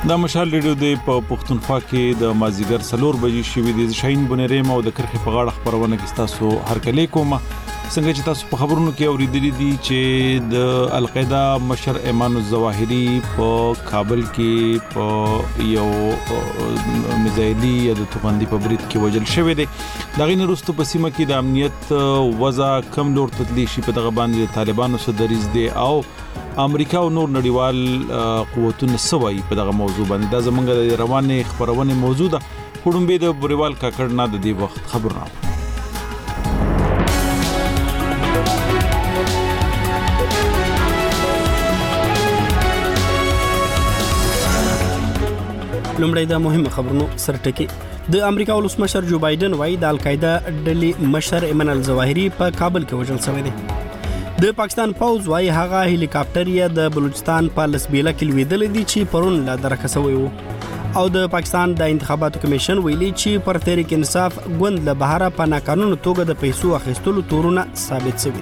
دا مشال ریډیو د پښتونخوا کې د مازیګر 4 بجې شوې د شاهین بنریم او د کرخې په غاړه خبرونه کې تاسو هر کله کوم څنګه چې تاسو په خبرونو کې اوریدلې دي چې د القاعده مشر ایمان الظواهری په کابل کې په یو میزایلی یا د توغندي په برید کې وژل شوی دی. دا غین وروسته په سیمه کې د امنیت وضع کم لور تدلی شي په دغه باندې طالبانو سره دریز دي او امریکا او نور نړیوال قوتونه سوي په دغه موضوع باندې. دا زمونږ د روانه خبرونه موضوع ده. کوډمبه د بریوال کاکړ نه د دې وخت خبرونه. لومړی د مهمه خبرونو سرټکی. د امریکا ولسمشر جو بایدن وايي د القاعده ډلې مشر ایمن الظواهری په کابل کې وژل شوی دی. د پاکستان پوز وايي هغه هلیکاپټر یې د بلوچستان په لسبیله کې لویدل دي چې پرون لا درکه شوی وو. او د پاکستان د انتخاباتو کمیشن ویلي چې پر تحریک انصاف ګوند له بهره په ناقانونه توګه د پیسو اخیستلو تورونه ثابت شوي.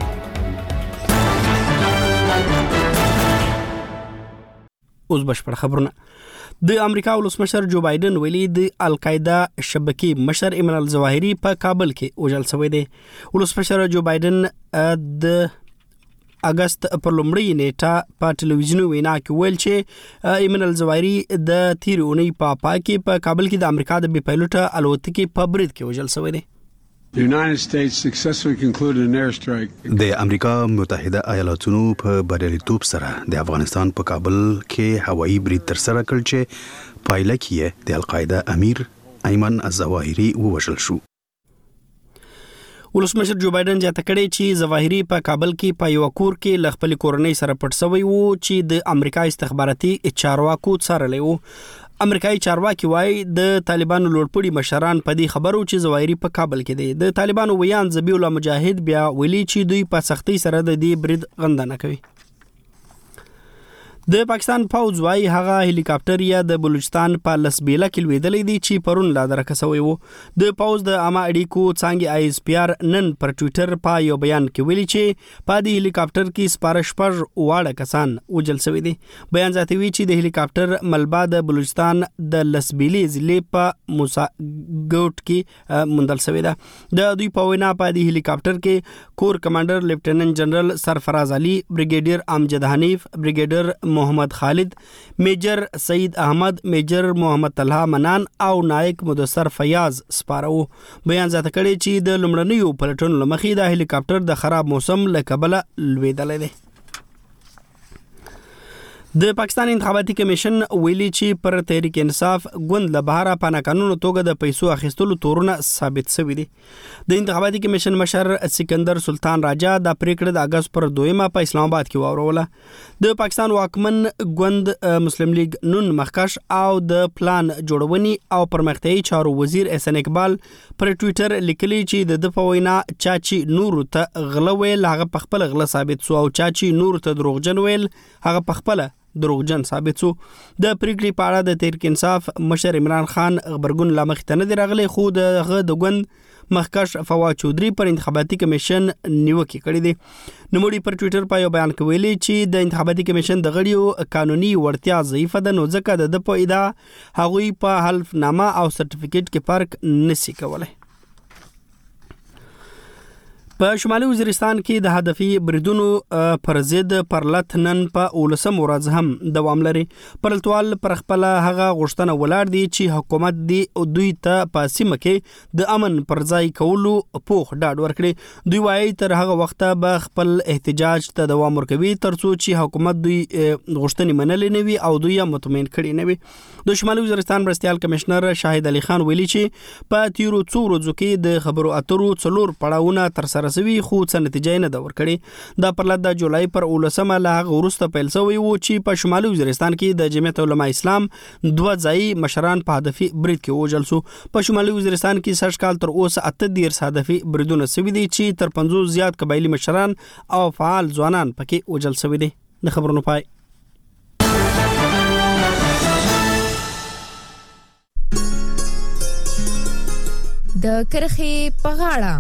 اوس بشپړ خبرونه. د امریکا ولسمشر جو بایدن ویلي د القاعده شبکې مشر ایمن الظواهری په کابل کې وژل شوی دی. ولسمشر جو بایدن د اگست پر لومړۍ نیټه په ټلویزیون وینا کې ویل چې ایمن الظواهری د تیر اونۍ په پاکي په کابل کې د امریکا د بي پایلوټ الوتکې په برید کې وژل شوی دی. The United States successfully concluded an airstrike. د امریکا متحده ایالاتونو په بریالیتوب سره د افغانستان په کابل کې هوایي برید تر سره کړ چې پایله کې د القاعده امیر ایمن الظواهری ووژل شو. ولسمشر جو بایدن ځکه کړي چې ظواهری په کابل کې په یو کور کې ل خپل کورنۍ سره پټ شوی وو چې د امریکا استخباراتي چارواکو څارلی وو. امریکایي چارواکي وايي د طالبانو لوړپوړي مشران په دې خبرو چې ظواهری په کابل کې دی. د طالبانو ویان ذبیح الله مجاهد بیا ویلي چې دوی په سختۍ سره د دې برید غندنه کوي. د پاکستان پوز وايي هغه هلیکاپټر یا د بلوچستان په لسبیله کې لویدل دي چې پرون لا درکه شوی وو. د پوز د عامه اړیکو څنګه آی اس پی آر نن پر ټوئیټر په یو بیان کې ویلي چې په دې هلیکاپټر کې سپارښت واړه کسان وژل شوی دي. بیان زیاتوي چې د هلیکاپټر ملبا د بلوچستان د لسبیلي ضلع په موسی ګوټ کې موندل شوی ده. د دوی په وینا په دې هلیکاپټر کې کور کمانډر لیفټیننټ جنرال سرفراز علي، بریګیډیر امجد حنیف، بریګیډیر محمد خالد، میجر سعید احمد، میجر محمد طلحه منان او نائک مدثر فیاض سپارو. بیان زیاته کړي چې د لومړنیو پلټنو لمخې د هلیکاپټر د خراب موسم له کبله لویدل دي. د پاکستان انتخاباتي کمیشن ویلي چې پر تحریک انصاف ګوند له بهره په ناقانونه توګه د پیسو اخیستلو تورونه ثابت شوي دي. د انتخاباتي کمیشن مشر سکندر سلطان راجا د پریکړه د اگست پر 2 په اسلام آباد کې واوروله. د پاکستان واکمن ګوند مسلم لیگ نون مخکش او د پلان جوړونې او پرمختیايي چارو وزیر احسان اقبال پر ټوئیټر لیکلي چې د پوینا چاچی نور ته غله ویل هغه په خپل غله ثابت شو او چاچی نور ته دروغجن ویل هغه په خپل دروغجن ثابت شو. د پریکړې په اړه د تحریک انصاف مشر عمران خان خبرګون لا مخ ته نه دی راغلی، خو د ګوند مخکش فواد چودري پر انتخاباتي کمیشن نیوکه کړې دي. نوموړي پر ټوئیټر په یو بیان کې ویلي چې د انتخاباتي کمیشن د غړیو قانوني وړتیا ضعیفه ده، نو ځکه د په ادعا هغوی په حلفنامه او سرټیفیکیټ کې فرق نشي کولای. په شمالي وزیرستان کې د هدفي بریدونو پر ضد پرلت نن په 19 ورځ هم دوام لري. پرلتوال پر خپل هغه غوښتنه ولاړ دي چې حکومت دی دوی ته په سیمه کې د امن پر ځای کولو پوخ ډاډ ورکړي. دوی وايي تر هغه وخته به خپل احتجاج ته دوام ورکوي ترڅو چې حکومت دوی غوښتنې منلې نه وي او دوی مطمئن کړي نه وي. د شمالي وزیرستان مرستیال کمشنر شاهد علي خان ویلي چې په تیرو څو ورځو کې د خبرو اترو 4 پړاوونه تر سره شوي خو څه نتیجه نه ده ورکړې. دا پرلت د جولای پر 19 له هغه وروسته پیل شوی و چې په شمالي وزیرستان کې د جمعیت علماء اسلام 2 ځایي مشران په هدفي برید کې وژل شو. په شمالي وزیرستان کې سږ کال تر اوسه 18 هدفي بریدونه شوي دي چې تر 50 زیات قبایلي مشران او فعال ځوانان پکې وژل شوي دي. د خبرونو پای. د کرخې په غاړه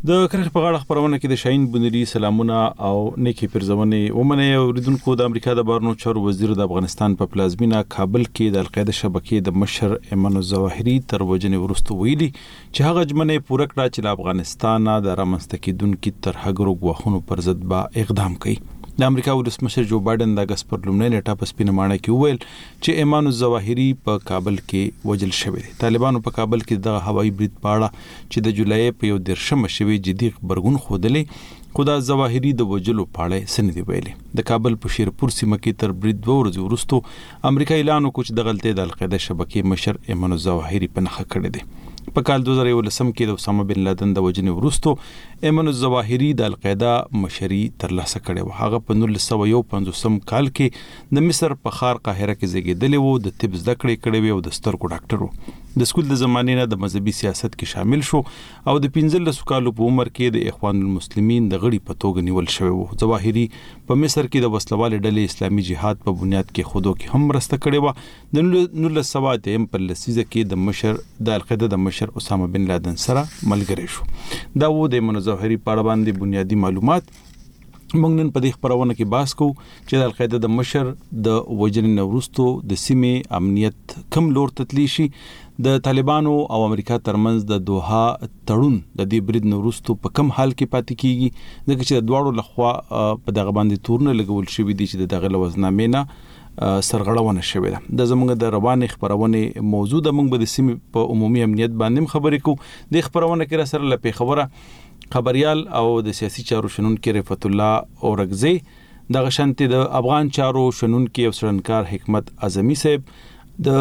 د کرخ په غاړه خبرونه کې د شاهین بنری سلامونه او نیکی پرزونه ومنه اوریدونکو د امریکا د بهرنیو چارو وزیر د افغانستان په پلازمینه کابل کې د القاعده شبکې د مشر ایمن الظواهری تر وجنې ورستو ویلي چې هغه جمنه پوره کړه چې د افغانستان د رامنځته کېدونکو ترهګرو غواخونو پر ضد با اقدام کوي. د امریکا ولسمشر جو بایدن د اگست پر لومړۍ نیټه په سپینه ماڼۍ کې وویل چې ایمان الظواهری په کابل کې وجل شوی دی. طالبانو په کابل کې د هوایي برید پاړه چې د جولای په 10 شوی جدي خبرګون خودلې خدا الظواهری د وجلو پاړه سندې ویلې. د کابل په شیرپور سیمه کې تر برید 2 ورځې وروسته امریکا اعلان وکړ چې د غلطۍ د القاعده شبکې مشر ایمان الظواهری په نخښه کړی دی. په کال 2011 کې د اسامه بن لادن د وجنې وروسته ایمن الظواهری د القاعده مشري ترلاسه کړې و. هغه په 1950 کال کې د مصر په ښار قاهره کې زیږیدلی و. د طب زده کړې کړې و او د سترګو ډاکټر و. د سکول د زمانې نه د مذهبي سیاست کې شامل شو او د 15 کالو په عمر کې د اخوان المسلمین د غړي په توګه نیول شوی و. ظواهری په مصر کې د وسلوال ډلې اسلامي جهاد په بنیاد کې خودو کې هم مرسته کړې و. د 1980 په لسیزه کې د مشر د القاعده د مشر اسامه بن لادن سره ملګری شو. دا و د ایمن الظواهری په اړه باندې بنیادی معلومات. موږ نن په دې خبرونه کې بحث کوو چې د القاعده د مشر د وجنې وروسته د سیمې امنیت کم لور تتلی شي. د طالبانو او امریکا ترمنځ د دوحه تړون د دې برید وروسته په کم حال کې پاتې کیږي ځکه چې د دواړو لخوا په دغه باندې تورونه لګول شوی دي چې دغه لوزنامې نه سرغړونه شوې ده. د زمونږ د روانې خبرونه موضوع د موږ د سیمې په عمومي امنیت باندې خبرې کوو. د خبرونه کې را سره لپاره خبره خبريال او د سیاسي چارو شنونکو رفعت الله اورغزی د غشنتي د افغان چارو شنونکو او سرنکار حکمت اعظمي صاحب د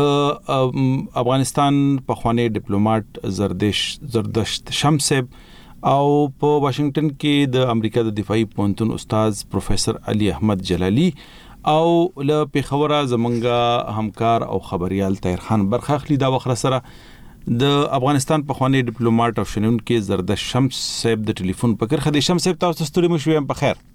افغانستان په خوانی ډیپلوماټ زردشت شمس صاحب او په واشنگټن کې د امریکا د دفاعي پوهنتون استاد پروفیسور علي احمد جلالی او له پیښوره زمونږه همکار او خبريال طاهر خان برخه اخلي. دا وخت سره د افغانستان په خوانی ډیپلوماټ او شنونکو زردشت شمس صاحب د ټلیفون په کرخه د شمس صاحب تاسو ستوري مو شویم په خیر.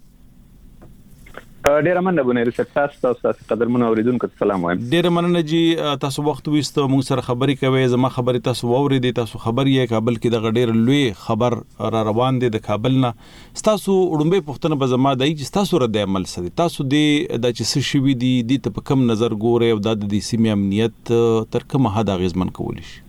ډیره مننه بونه رسټ تاسو قدرمن اوریدونکو سلام وایم. ډیره مننه جی تاسو وخت وېستو موږ سره خبرې کوي. زما خبرې تاسو ووري دي تاسو خبرې کابل کې د غډیر لوی خبر را روان دي د کابل نه. تاسو وړاندې پښتنه به زما دای چې تاسو رد عمل سره تاسو د چې شوي دي د په کم نظر ګوري او د سیمې امنیت تر کومه حد غیزمن کولی شي.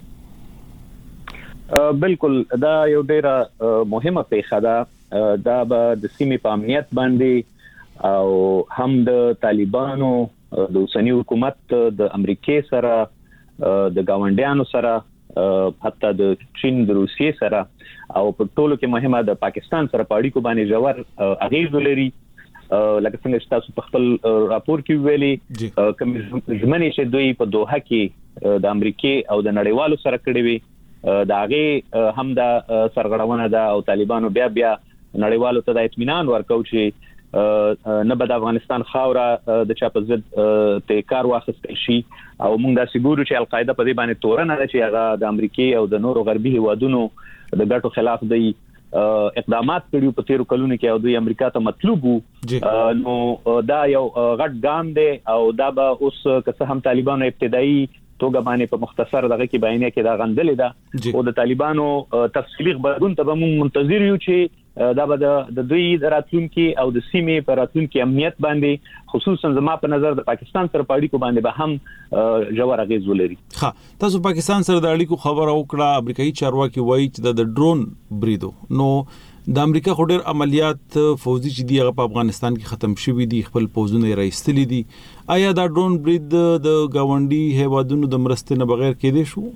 بالکل دا یو ډیره مهمه پیښه ده. دا به د سیمې په امنیت باندې او هم د طالبانو د اوسنی حکومت د امریکای سره د گاونډیانو سره حتی د چین د روسیې سره او په ټولو کې مهمه د پاکستان سره په اړیکو باندې جوړ اغیز لري. لکه څنګه چې تاسو په خپل راپور کې ویلي کوم ژمنې چې دوی په دوحه کې د امریکای او د نړیوالو سره کړې وي دا هغه هم د سرغړونه ده او طالبانو بیا نړیوالو ته د اطمینان ورکوي چې نه به د افغانستان خاوره د چا په ضد ته کار واخیستل شي او موږ دا سګورو چې القاعده په دې باندې تورنه ده چې هغه د امریکای او د نورو غربي هیوادونو د ګټو خلاف دی اقدامات کړیو په تیرو کلونو کې او دوی امریکا ته مطلوب نو دا یو غټ ګام دی او دا به اوس که هم طالبانو ابتدایي توګه باندې په مختصر دغه کې بیانیه کې دا غندلې ده او د طالبانو تفصیلی خبرونه ته موږ منتظر یو چې دا به د دوی راتلونکي او د سیمې پر راتلونکي امنیت باندې خصوصا زما په نظر د پاکستان سره په اړیکو باندې به هم جوړ اغیز ولري. ها تاسو پاکستان سره د اړیکو خبر وکړه. امریکایي چارواکي وایي چې د ډرون بریدو نو د امریکا خډر عملیات فوزي چې دی هغه په افغانستان کې ختم شوي دي خپل پوزونه راځتلي دي. آیا دا ډرون برید د گاونډي هیوادونو د مرستې نه بغیر کېدې شو؟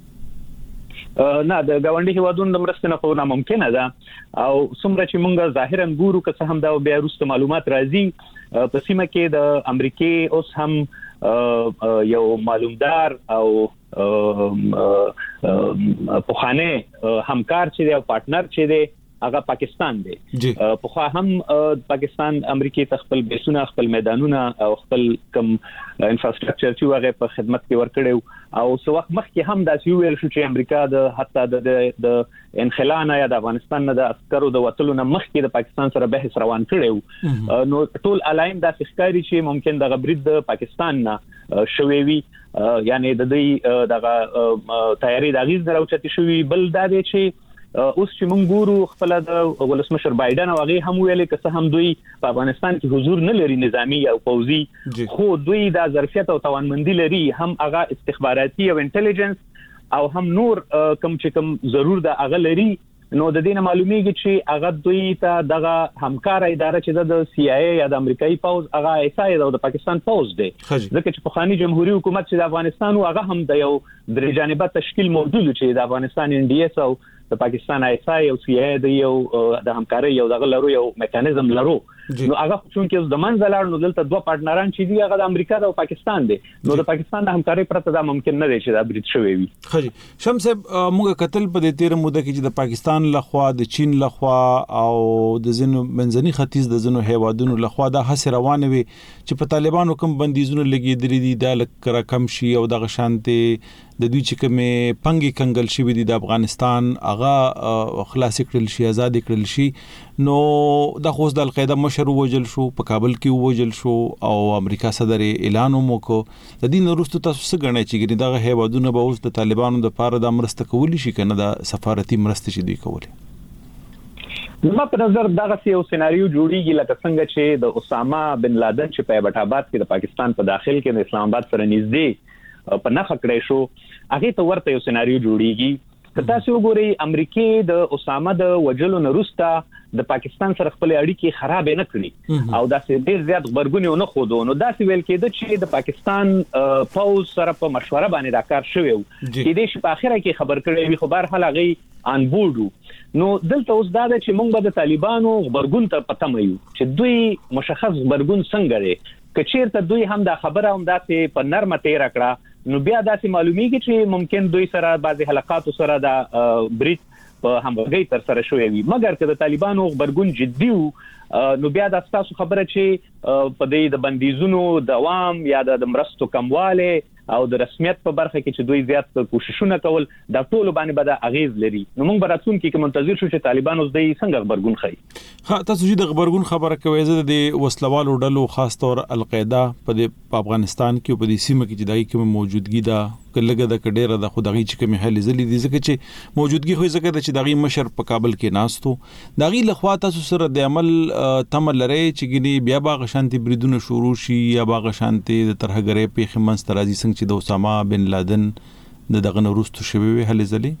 نه د گاونډي هیوادونو د مرستې نه خو ناممکنه ده او څومره چې موږ ظاهرا ګورو که څه هم دا بیا وروسته معلومات راځي په سیمه کې د امریکای اوس هم یو معلومدار او پوخانه همکار چې دی او پارټنر چې دی هغه پاکستان دی. په خو هم پاکستان امریکای ته خپل بیسونه خپل میدانونه او خپل کم انفراستراکچر چې هغه په خدمت کې ورکړو او څو وخت مخکې هم دا ویل شو چې امریکا د حتی د انخلا نه یا د افغانستان نه د عسکرو د وټلو نه مخکې د پاکستان سره بحث روان کړو. نو ټول الایم دا ښکاری چې ممکن د غبرید د پاکستان نه شوي وي یعنی د دوی دغه تیاری د غیز دراوچتي شوی. بل دا دی چې اوس چې موږ ګورو خپل د ولسمشر بایدن او هغه هم ویلي چې هم دوی په افغانستان کې حضور نه لري نظامی او پوځي خو دوی د ظرفیت او توانمندي لري هم هغه استخباراتي او انټيليجنس او هم نور کم چې کم ضرور د هغه لري. نو د دې معلومیږي چې هغه دوی ته دغه همکار اداره چې د CIA یا د امریکایي پوز هغه ایسای د پاکستان پوز دی ځکه چې پخوانی جمهوریت حکومت چې د افغانستان هغه هم د یو درې جانبه تشکیل موجود چې د افغانستان NDS او د پاکستان ایسای او CIA د یو د همکاري یو دغه لرو یو میکانیزم لرو. نو هغه چون کې د منځلار نو دلته دوه پارتنران چې دی هغه د امریکا او پاکستان دی. نو د پاکستان د همکاري پرته دا ممکن نه دی چې دا برید شوی وي. خجی شمس موږ کتل په دې تیر موده کې چې د پاکستان لخوا د چین لخوا او د زینو منځني ختیځ د زینو هیوادونو لخوا د هڅه روانه وي چې په طالبانو کوم بندیزونه لګیدلې دي د لکه کم شي او د غشانته د دوی چې کومه پنګي کنګل شي دي د افغانستان هغه خلاص کړل شي آزاد کړل شي. نو د خوځ د القاعده مشر وجل شو په کابل کې وجل شو او امریکا صدر اعلان وکړ د دین وروسته تاسو څه غنئ چې دغه هیوادونه به اوس د طالبانو د پاره د مرسته کولی شي کنه د سفارتي مرسته چې دوی کوله. ما په نظر دغه یو سيناريو جوړیږي لکه څنګه چې د اسامه بن لادن چې په ایبټ آباد کې د پاکستان په داخل کې د اسلام آباد سره نږدې په نخښه کړی شو هغه ته ورته یو سيناريو جوړیږي. که تاسو وګورئ امریکای د اسامه د وجلو نرسته د پاکستان سره خپل اړیکې خراب نه کړې او دا ډېر زیات خبرګونی نه خودو. نو دا ویل کېده چې د پاکستان پوز سره په مشوره باندې دا کار شوی و چې د شي په اخره کې خبر کړی وي خو بهر حال هغه ان بورډ. نو دلته اوس دا چې موږ به د طالبانو خبرګون ته پته مېو چې دوی مشخص خبرګون څنګه لري کچیرته دوی هم دا خبره هم داسې په نرمه تیر کړه نو بیا داسې معلومیږي چې ممکن دوی سره بعضی حلقات سره د برید په همغږي تر سره شوی وي. مګر که د طالبانو خبرګون جدي وو نو بیا د تاسو خبره چې په دې د بندیزونو دوام یا د مرستو کمواله او د رسمیت په برخه کې چې دوی زیات کوششونه کول د ټول باندې به د اغیز لري. نو موږ براتون کې منتظر شو چې طالبانو د څنګه خبرګون خي. تاسو چې د خبرګون خبره کوي زه د وسلوالو ډلو خاص طور القاعده په افغانستان کې او په دې سیمه کې چې دغه کوم موجودګي ده کلهګه د کډیره د خدای چې کوم حل زلي دي ځکه چې موجودګي خو ځکه چې دغه مشر په کابل کې ناستو دغه لخوا تاسو سره د عمل تمل لري چې ګني بیا باغ شانتي بریدونه شروع شي یا باغ شانتي د ترهګرې په خمنس ترازی څنګه چې د اسامه بن لادن دغه نورستو شوی حل زلي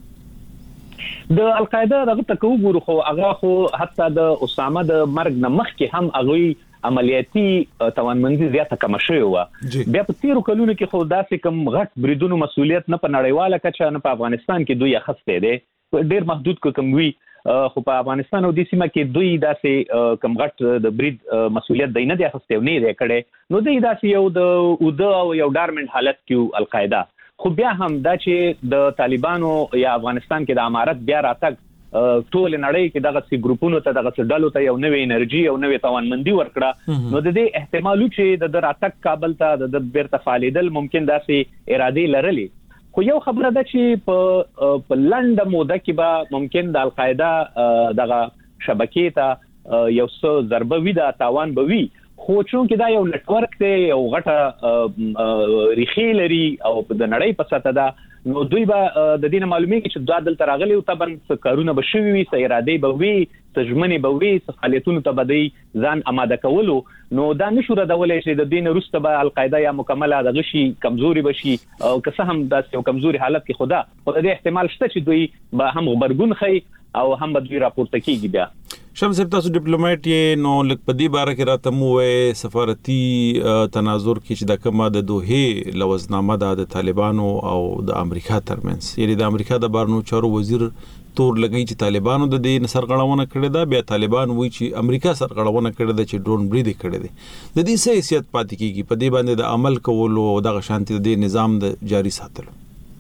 د القاعده دغه تکو ګورو خو هغه خو حتی د اسامه د مرګ نه مخکې هم هغه عملیاتي توانمندي زیاته کم شوی و. بیا په تیرو کلونو کې خو داسې کم غټ بریدونو مسولیت نه په نړیواله کچه نه په افغانستان کې دوی اخسته دي ډیر محدود کوم وی خو په افغانستان او د سیمه کې دوی داسې کم غټ د برید مسولیت دی نه دی اخسته نه دی کړي نو دوی داسې یو د اوده او یو ډارمنټ حالت کې القاعده خو بیا هم دا چې د طالبانو یا افغانستان کې د امارت بیا راتګ ټول نړۍ کې دغه سي ګروپونو ته دغه ډلو ته یو نوې انرژي او نوې توانمندي ورکړه نو د دې احتمال چې د راتګ کابل ته د بیرته فعالیدل ممکن داسې اراده لرلې. خو یو خبره ده چې په لنډه موده کې به ممکن د القاعده دغه شبکې ته یو څه ضربه وي د تاوان به وي خو چون کې دا یو نتورک دی یو غټه ریخي لري او د نړۍ په سطح ده نو دوی به د دې معلومیږي چې د عدالت راغلي او تبن کارونه به شوي وي اراده به وي تجمنې به وي فعالیتونو ته به ځان آماده کولو نو دا نشو ردولای چې د دین وروسته به القاعده یا مکمله د غشي کمزوري بشي او که څه هم د یو کمزوري حالت کې خدا خو د احتمال شته چې دوی به هم خبرګون خي او هم به دوی راپورته کیږي. بیا شمس تاسو ډیپلوماټ یې نو لکه په دې باره کې راته مو وې سفارتي تناظر کې چې د کومه د دوه لوزنامه د طالبانو او د امریکا ترمنځ یعنی د امریکا د بهرنیو چارو وزیر تور لګی چې طالبانو د دې سرغړونه کړې ده بیا طالبان وایي چې امریکا سرغړونه کړې ده چې ډرون برید کړې ده د دې څه حیثیت پاتې کیږي په دې باندې د عمل کولو او د شانتي د نظام د جاری ساتلو.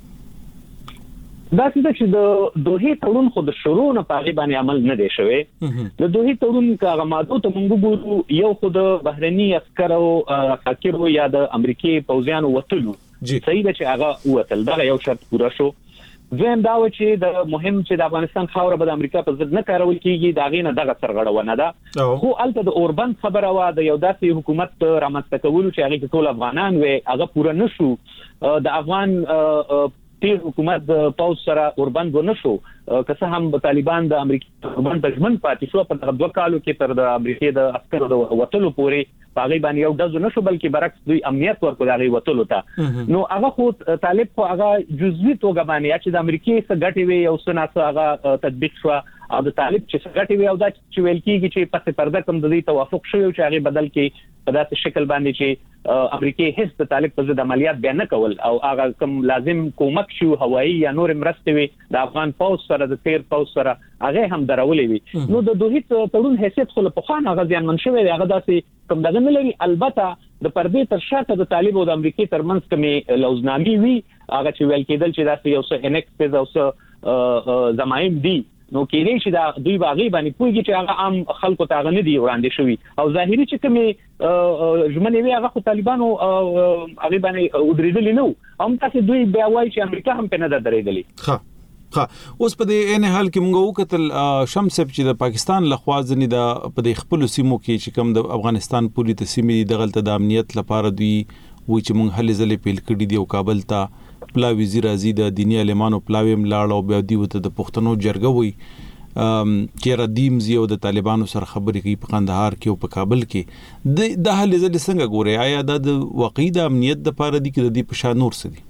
دا چې د دوه تړون خو د شروع نه پاغي باندې عمل نه دی شوی د دوه تړون کاغه ماده ته موږ ګورو یو خو د بهرني عسکرو حاکرو یا د امریکای پوځیانو وتلو صحیح ده چې هغه وتل دا یو شرط پوره شو. دویم دا و چې د مهم چې د افغانستان خاور به د امریکا په ضد نه کارول کیږي دا غینه دغه سرغړونه ده خو الته د اوربند خبره وا د یو داسې حکومت رامنځته کولو چې هغه ټول افغانان وي هغه پوره نشو د افغان تیر حکومت د پاوز سره اوربند ونشو که څه هم طالبان د امریکا اوربند دښمن پاتې شو په 2 کالو کې تر د امریکا د عسکرو د وټلو پورې باغی باندې یو ډز نشو بلکې برعکس دوی امنیت ورکړ هغه وټلو ته نو هغه خو طالب خو هغه جزوی توګه باندې چې د امریکا څخه ګټي وي او سناسه هغه تطبیق شو او د طالب چې څه ګټي وي او دا چې ویل کیږي چې پس پرده کوم د دې توافق شوی چې هغه بدل کې په داسې شکل باندې چې امریکا هیڅ د طالب په ضد عملیات بیان نه کول او هغه کوم لازم کومک شو هوایی یا نور مرستې وي د افغان پوز سره د تیر پوز سره هغه هم درولې وي نو د دوه تړون حیثیت خو په خوان هغه ځان منشوي هغه داسې کوم دغه نه لري البته د پردې تر شاته د طالب او د امریکا ترمنځ کومې لوزنامي وي هغه چې ویل کېدل چې داسې یو څه انکس او څه زمایم دي نو کېږي چې دا دوی باغی باندې پوهیږي چې هغه عام خلکو ته غن دي وړاندې شوی او ظاهري چې کومې ژمنې وي هغه خو طالبانو هغه باندې ودرېدل نه هم تاسو دوی بیا وایي چې امریکا هم په نه درېدلې ها اوس په دې نه حال کې موږ وکتل شمس چې د پاکستان لخوا ځنی د په دې خپل سیمو کې چې کوم د افغانستان پوری تسمې د غلطه د امنیت لپاره دوی وی چې موږ هلې ځلې پیل کړې دی او کابل ته پلا وزیر ازي د دینی علمانو پلاویم لاړ او بیا دی وته د پښتنو جرګه وی چې ردیم زیو د طالبانو سره خبرې کوي په قندهار کې او په کابل کې د هلې ځلې څنګه ګوري آیا د واقعي د امنیت د لپاره دی کې د دې په شان نور څه دي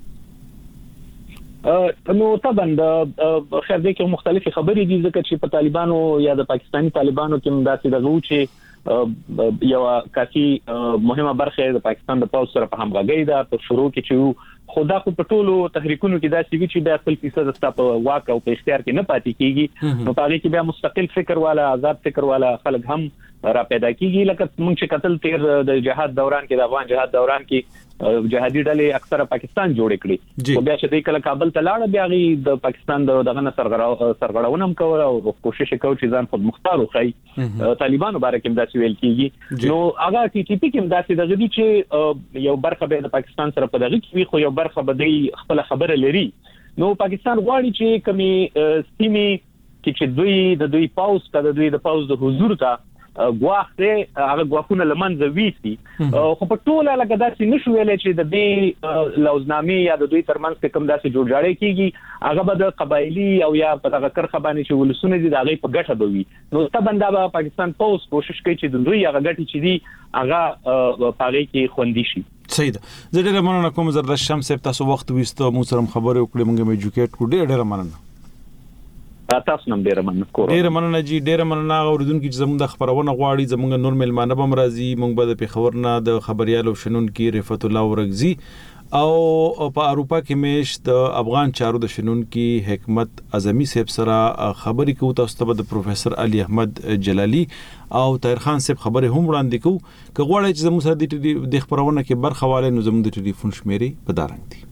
نو طبعا د خیر دې کې مختلفي خبرې دي ځکه چې په طالبانو یا د پاکستاني طالبانو کې مداسي دغه چې یو کافي مهمه برخه د پاکستان د پاوز سره په همغږي ده په شروع کې چې خدا خو په ټولو تحریکونو کې دا چې بیا خپل فیصد ست په واک او په اختیار کې نه پاتې کیږي نو په هغه کې بیا مستقل فکر والا آزاد فکر والا خلک هم را پیدا کیږي لکه موږ چې قتل تیر د جهاد دوران کې د افغان جهاد دوران کې جهادي ډلې اکثره پاکستان جوړ کړي او بیا چې د کله کابل ته لاړ بیا غي د پاکستان دغه سرغړونه هم کوله او کوشش کوي چې ځان خود مختار وخی طالبانو باره کې داسې ویل کیږي نو هغه ټي ټي پی کې داسې دغه دي چې یو برخه به د پاکستان سره په دغه کې خو یو برخه به د خپل خبره لري نو پاکستان غواړي چې کمی سیمې چې دوی پاوز ته د دوی د پاوز د حضور ته غواخته هغه غواخونه لمنځه ویسي خو په ټوله لکه داسې نشو ویلې چې د دې لوزنامي یا د دوی ترمنځ کوم داسې جوړجاړی کیږي هغه به د قبایلی او یا په دغه کرخه باندې چې ولسونه دي دغه په ګټه دوی نو تبنده به پاکستان پوز کوشش کوي چې د دوی هغه ګټي چې دي هغه پاره کې خوندي شي صحیح ده زه ډېر مننه کوم زردشت شمس تاسو وخت وستو مو سره خبرې وکړې موږ مې ایجوکیټ کړو ډېر مننه تاسو نن ډیر مننه جی ډیر مننه اوریدونکو چې زموږ د خبرونه غواړي زموږ نور ملمانه بم راځي موږ به د پیښور نه د خبريالو شنن کې رفعت الله ورغزي او په اروپا کې مېش د افغان چارو د شنن کې حکمت اعظمي صاحب سره خبرې کوو تاسو ته د پروفیسور علي احمد جلالي او طاهر خان صاحب خبرې هم وړاندې کوو که غواړئ چې زموږ سره د خبرونه کې برخه والي نو زموږ د ټلیفون شمیرې په دارنګ دي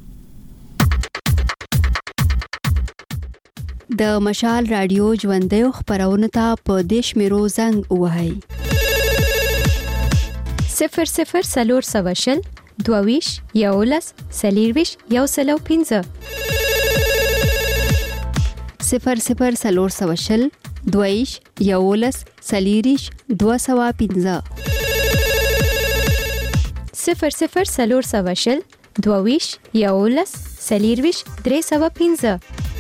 د مشال رادیو ژوندۍ خبرونه ته په دیش میرو زنګ وهاي 00 سلور سواشل دوویش یولس سلیرویش یو سلو 15 00 سلور سواشل دوویش یولس سلیریش 215 00 سلور سواشل دوویش یولس سلیرویش 315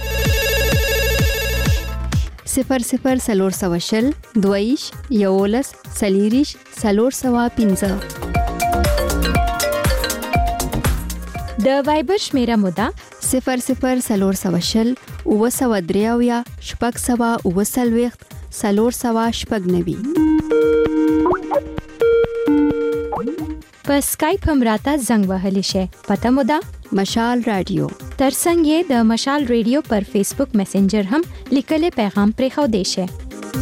00 سلور سواشل دویش یولس سلیریش سلور سوا 15 د وایبر شمیره مودا 00 سلور سواشل او سوا دریاویا شپږ سوا او سلويخت سلور سوا شپږ نوي په سکایپ هم راته زنګ وهلی شي پته مودا مشال رادیو ترڅنګ یې د مشال ریډیو پر فیسبوک میسنجر هم لیکل پیغام پرې خو دی شي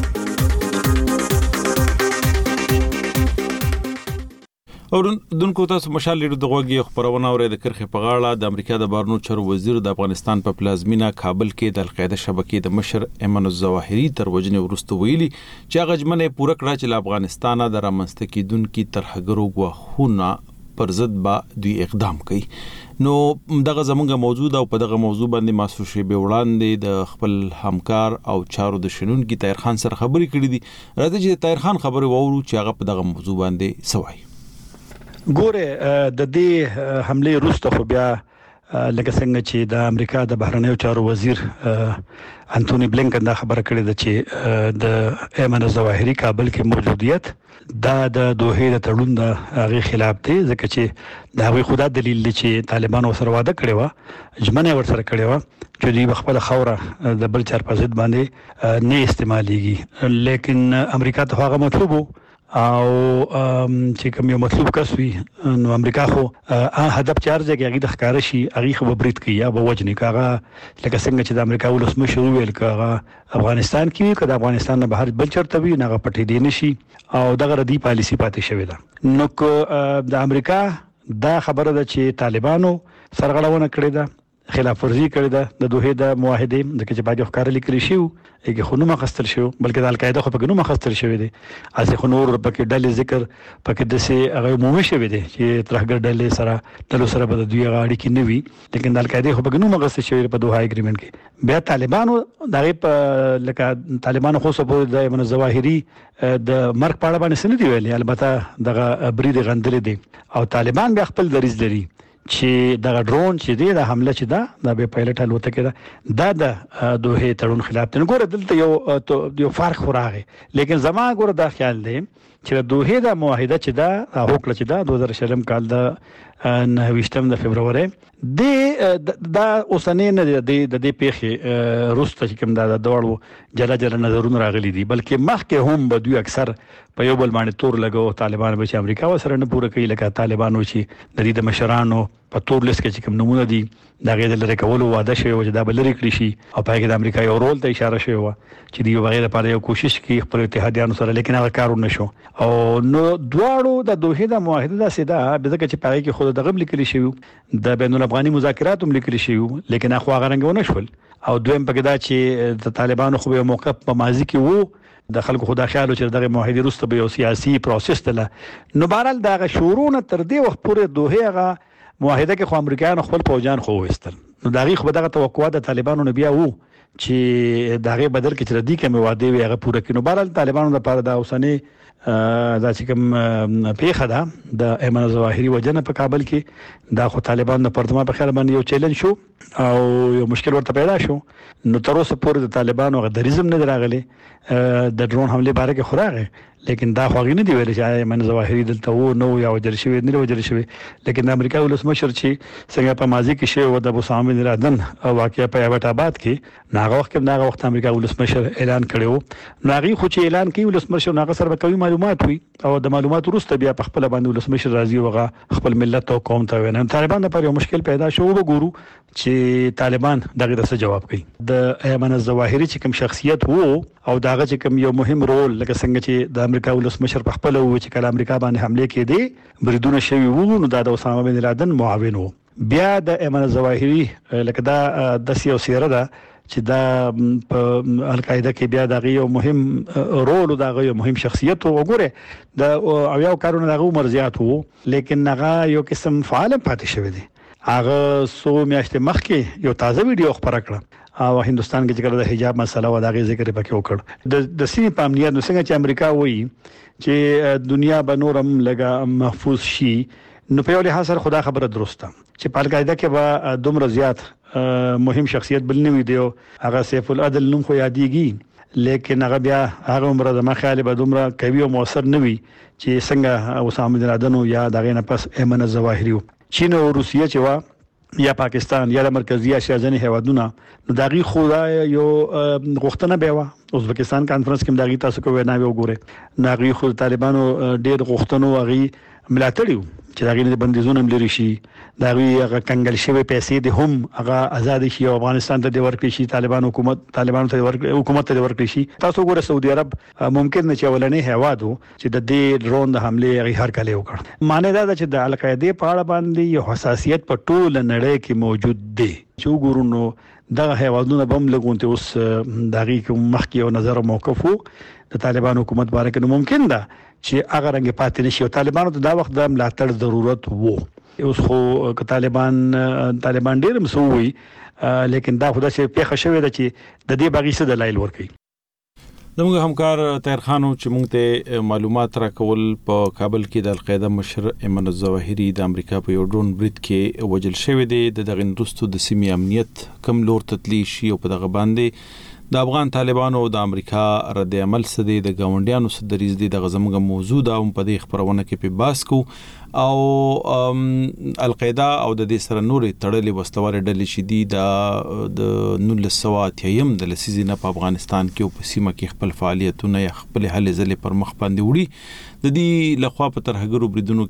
او دونکو تاسو مشال ریډیو د غوږی خبرونه اوري د کرخه په غاړه د امریکا د بارنو چارو وزیر د افغانستان په پلازمینا کابل کې د القاعده شبکې د مشر ایمن الظواهری تر وجنه ورستو ویلي چې هغه جمنه پوره کړه چې افغانستان د رامنځته کیدونکو ترهګرو غوښونه پر ضد با دوی اقدام کوي نو دغه زمونږه موجوده او په دغه موضوع باندې ماسو شی به وړاندې د خپل همکار او چارو د شنن کی طاهر خان سره خبرې کړې دي راځي چې طاهر خان خبرې وورو چې هغه په دغه موضوع باندې سوای ګوره د دې حمله روسته خو بیا لکه څنګه چې د امریکا د بهرنیو چارو وزیر انټونی بلینکن دا خبره کړې ده چې د ایمن الظواهری کابل کې موجودیت دا د دوحې د تړون د هغه خلاف دی، ځکه چې دا هغه خدا دلیل دی چې طالبانو سره وعده کړی و، ژمنه ورسره کړی و چې دوی خپل خوره د بل چار په ضد باندې نه استعماليږي، لیکن امریکا ته هغه مطلوب او چې کوم یو مطلوب کس وي نو امریکا خو هدف چارځي کې هغه د ښکار شي هغه خو برید کوي یا به وجني کاغه، لکه څنګه چې د امریکا ولسمشر ویل کاغه افغانستان کې کله افغانستان نه بهر بل چرته وي نه پټې دی نشي او دغه ردی پالیسی پاتې شوی ده. نو د امریکا دا خبره ده چې طالبانو سرغړونه کړې ده، خلاف ورزي کړې ده د دوحې د معاهدې، ځکه چې باید ښکار لیکل شي چې خونو مخستل شو، بلکې د القاعده خو په ګنو مخستل شوی دی، اسې خنور پکې ډلې ذکر پکې د سي هغه عمومي شوی دی چې ترهګر ډلې سره تلو سره به د دوی غاړي کې نه وي، لیکن د القاعده خو په ګنو مخستل شوی په دوحه اګریمنت کې. بیا طالبانو دغه په لکه طالبانو خو سبو د ایمن الظواهری د مرګ په اړه باندې سن دی ویلي، البته دغه برید غندل دي او طالبان بیا خپل دریځ لري چې دغه ډرون چې دی د حمله چې دا به پایلټ الوتکه ده د دوحې تړون خلاف دی. ګوره دلته یو فرق راغی، لیکن زما ګوره دا خیال دی چې د دوحې د معاهده چې دا هوکړه چې دا 2020 کال د 29 د فبراير دا اوسنۍ نه د دې پیښې روسته چې کوم دا د دوړو جلا نظرونه راغلي دي، بلکې مخکې هم به دوی اکثر په یو بل باندې تور لګو طالبان به چې امریکا وسره نه پوره کوي، لکه طالبانو چې د دې د مشرانو په تور لیست کې کوم نمونه دي دا غیر لري کول وعده شوی و چې دا بل لري کړی شي او پای کې د امریکا یو رول ته اشاره شوی و چې دی بغیر لپاره یو کوشش کوي خپل اتحادیانو سره، لیکن هغه کار نه شو او نو دواړو د دوحې د معاهده د سیده به ځکه چې پای کې خود دغه لیکل شوی د بین الافغاني مذاکرات هم لیکل شوی، لیکن اخو هغه رنګونه شول او دویم پکې دا چې د طالبانو خو یو موقف په ماضي کې وو د خلکو خدا خیالو چې دغه معاهده وروسته به یو سیاسي پروسس تله، نو بهرحال دغه شورونه تر دې وخت پورې دوحې هغه معاهده کې خو امریکایانو خپل فوجان خو وستل، نو دغه خو دغه توقعات د طالبانو نه بیا وو چې دغه بدل کې چې ردی کوم وعده وي هغه پوره کړي. نو بهرحال طالبانو لپاره دا اوسنی دا چې کوم پیښه ده د ایمن الظواهری وجنه په کابل کې دا خو طالبانو د پرتما په خیال باندې یو چیلنج شو او یو مشکل ورته پیدا شو، نو تر اوسه پورې د طالبانو غدریزم نه راغلی د ډرون حمله باره کې خوراغه، لیکن دا خو غي نه دی ویل چې ایمن الظواهری دلته وو نو یا وجل شوی نه وجل شوی، لیکن د امریکا ولسمشر چې څنګه په ماضي کې شوی و د ابو سامي بن لادن واقعیا په ایبټ آباد کې ناغه وخت امریکا ولسمشر اعلان کړو، ناغي خو چې اعلان کوي ولسمشر ناغه سره کوي معلومات وي او د معلومات وروسته بیا په خپل باندې ولسمشر راځي وغه خپل ملت او قوم ته ویني. طالبان لپاره یو مشکل پیدا شو، وګورو چې طالبان دغه څه جواب کوي. د ایمن الظواهری چې کوم شخصیت وو او داغه چې کوم یو مهم رول لکه څنګه چې د امریکا ولسمشر په خپل وو چې کله امریکا باندې حمله کړي بریدونه شوی وو، نو د اسامه بن لادن معاون وو. بیا د ایمن الظواهری لکه دا د سیاسي رده چې دا په القاعده کې بیا دغه یو مهم رول او دغه یو مهم شخصیت وګوره د اویاو کارونه دغه عمر زیات وو، لیکن هغه یو قسم فعال پاتې شوی دی. هغه سو میاشتې مخکې یو تازه ویډیو خبره کړه او هندستان کې چې د حجاب مسله و دغه ذکر پکې وکړ د سیمې په امنیت، نو څنګه چې امریکا وایي چې دنیا به نورم لګا محفوظ شي، نو په یو لحاظ سره خدا خبره درسته چې په القاعده کې به دومره زیات مهم شخصیت بل نه وي دی، هغه سیف العدل نوم خو یادېږي، لیکن هغه بیا هغه عمره د مخاله به دومره قوي او موثر نه وي چې څنګه اسامه بن لادن یا دغه نه پس ایمن الظواهری، چین او روسیه چې وا یا پاکستان یا د مرکزی اسیا ځنې هیوادونه، نو دغه خو یو غوښتنه به و ازبکستان کانفرنس کې دغه تاسو کو وینا وګوره، ناغي خو طالبانو ډېر غوښتنو هغه ملاتړیو چې دغه د بندیزونو لري شي، دغه هغه کنګل شوی پیسې د هم هغه آزاد شي او افغانستان ته د ورکړي شي، طالبانو ته حکومت ته ورکړي شي. تاسو ګوره سعودي عرب ممکن نه چې ولنې هوادو چې د دې ډرون د حمله هغه هر کله وکړ، معنی دا چې د القاعده په اړه باندې یو حساسیت په ټول نړۍ کې موجود دی چې وګورو نو دغه هوادونه بم لګونته اوس دغه کوم مخکې یو نظر موقف وو د طالبان حکومت باره کې، نو ممکن ده چې هغه رنګ پاتې نشي او طالبانو ته دا وخت د ملاتړ ضرورت وو. اوس خو طالبان ډېر مسوي، لیکن دا خو دا چې پیښه شوې ده چې د دې باغی څه دلایل ورکړي. زموږ همکار طاهر خان چې موږ ته معلومات راکول په کابل کې د القاعده مشر ایمن الظواهری د امریکا په یو ډرون برید کې وژل شوی دی. دغه وروسته د سیمې امنیت کم لور تتلی شي او په دغه باندې د افغان طالبانو د امریکا رد عمل سدي د گاونډیانو سدریز دي د غزمګه موضوع دا په دې خبرونه کې په باس کو او القاعده او د دې سره نورې تړلې وسلوال ډلې شدي د 1980 د لسیزې نه په افغانستان کې او په سیمه کې خپل فعالیتونه یا خپل هلې ځلې پر مخ باندې وړي. د دې لخوا په ترهګرو بریدونو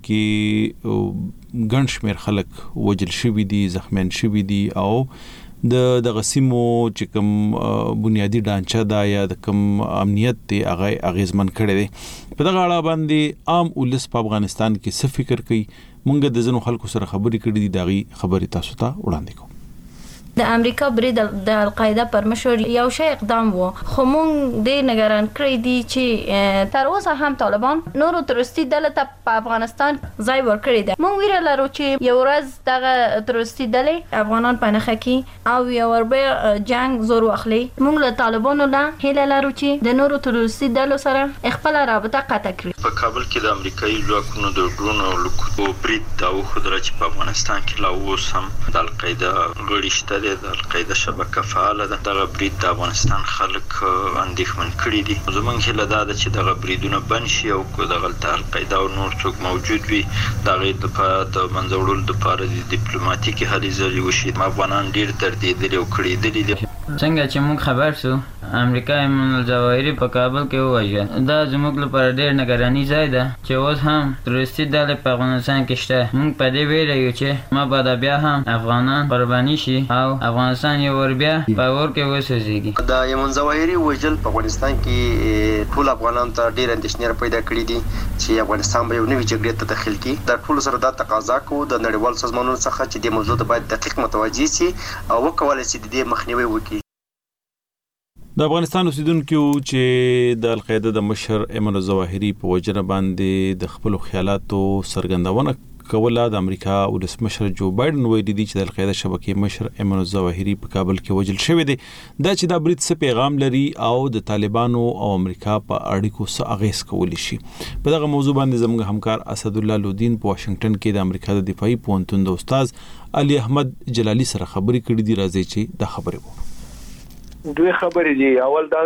کې ګڼ شمېر خلک وژل شوي دي، زخمیان شوي دي او د غسیمو چې کوم بنیادی ډانچه دا یا د کوم امنیت دی هغه اغیزمن کړي دي. په دغه اړه باندې عام ولس په افغانستان کې څه فکر کوي مونږ د ځینو خلکو سره خبرې کړې دي، داغي خبرې تاسو ته وړاندې کوم. د امریکا برید د القاعده پر مشر یو شی اقدام وو، خو مونږ د نگران کړی دي چې تر اوسه هم طالبان نورو تروریستي ډلې ته په افغانستان ځای ورکړی دی. مونږ ویره لرو چې یو ورځ دغه تروریستي ډلې افغانان په نخښه کې او یو وربه جنگ زور واخلي. مونږ له طالبانو نه هیله لرو چې د نورو تروریستي ډلو سره خپل رابطه قطع کړي. په کابل کې د امریکایي ځواکونو د ډرون او لوکو برید دا وخدره چې په افغانستان کې لا اوس هم د القاعده غړي شته. د القاعده شبکه فعاله ده. دغه برید د افغانستان خلک اندېښمن کړي دي. زموږ هیله دا ده چې دغه بریدونه بند شي او که دغه القاعده او نور څوک موجود وي دغه د منځوړلو لپاره د ډیپلوماټیکي هلې ځلې وشي. افغانان ډېر دردېدلي او کړېدلي دي. څنګه چې موږ خبر شو امریکا ایمن الظواهری په کابل کې ووژل، دا زموږ لپاره ډېر نگراني ځای ده چې اوس هم تروریستي ډلې په افغانستان کې شته. موږ په دې ویره یو چې ما به بیا هم افغانان قرباني شي او افغانستان یو ور بیا په اور کې وسوځيږي. د ایمن الظواهری وژل په افغانستان کې ټول افغانان ته ډېر اندېښنه پیدا کړې دي چې افغانستان به یو نوې جګړې ته داخل کړي. د ټول سره دا تقاضا کوو د نړیوال سازمانونو څخه چې د موضوع ته باید دقیق متوجه شي او وکولای شي د دې مخنیوي وکړي. د افغانستان اوسیدونکو چې د القاعده د مشر ایمن الظواهری په وجنه باندې د خپل خیالاتو څرګندونه کوله، د امریکا ولسمشر جو بایدن ویلي دی چې د القاعده شبکې مشر ایمن الظواهری په کابل کې وژل شوی دی. دا چې دا برید څه پیغام لري او د طالبانو او امریکا په اړیکو څه اغیز کولی شي. په دغه موضوع باندې زموږ همکار اسد الله لودین په واشنگټن کې د امریکا د دفاعي پوهنتون د استاد علي احمد جلالي سره خبرې کړې دي. راځي چې دا خبرې وو. دوی خبرې دي. اول دا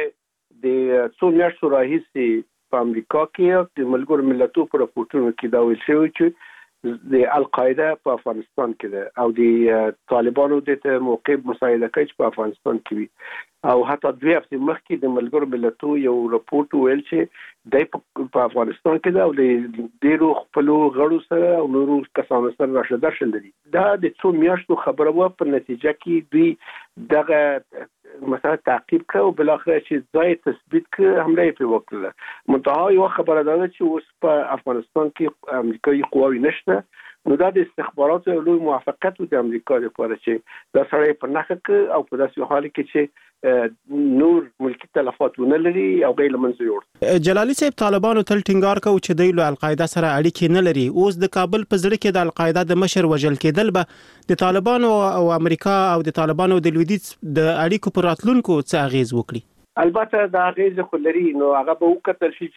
چې د څو میاشتو راهیسې په امریکا کې د ملګرو ملتونو په راپورټونو کې دا ویل شوی چې د القاعده په افغانستان کې ده او د طالبانو د موقع مساعده کوي چې په افغانستان کې وي. او حتی 2 هفتې مخکې د ملګرو ملتونو یو راپورټ ویل چې د افغانستان کې ده او د ډیرو خپل غړو سره او نورو کسانو سره راشد درشل دي. دا د څو میاشتو خبره و، په نتیجه کې دوی دغه مثلا تعقیب کړ او بل اخر چې ځای تثبیت کړ حمله یې په وکړه. منتها یو خبره ده چې اوس په افغانستان کې امریکایي قواوی نشته. نو دا د استخباراتو لوی موافقت و د امریکا لپاره چې دا سړی په نخښه کې او په داسې حال کې چې نور ملکی تلفات ونه لري او غیر منځ یوړ. جلالي صاحب طالبانو تل ټینګار کوي چې دوی له القاعده سره اړیکې نه لري. اوس د کابل په زړه کې د القاعده د مشر وژل کېدل به د طالبانو او امریکا او د طالبانو د لویدیځ د اړیکو پر راتلونکو څه اغیز وکړي؟ البته دا اغیز خو لري. نو هغه به وکتل شي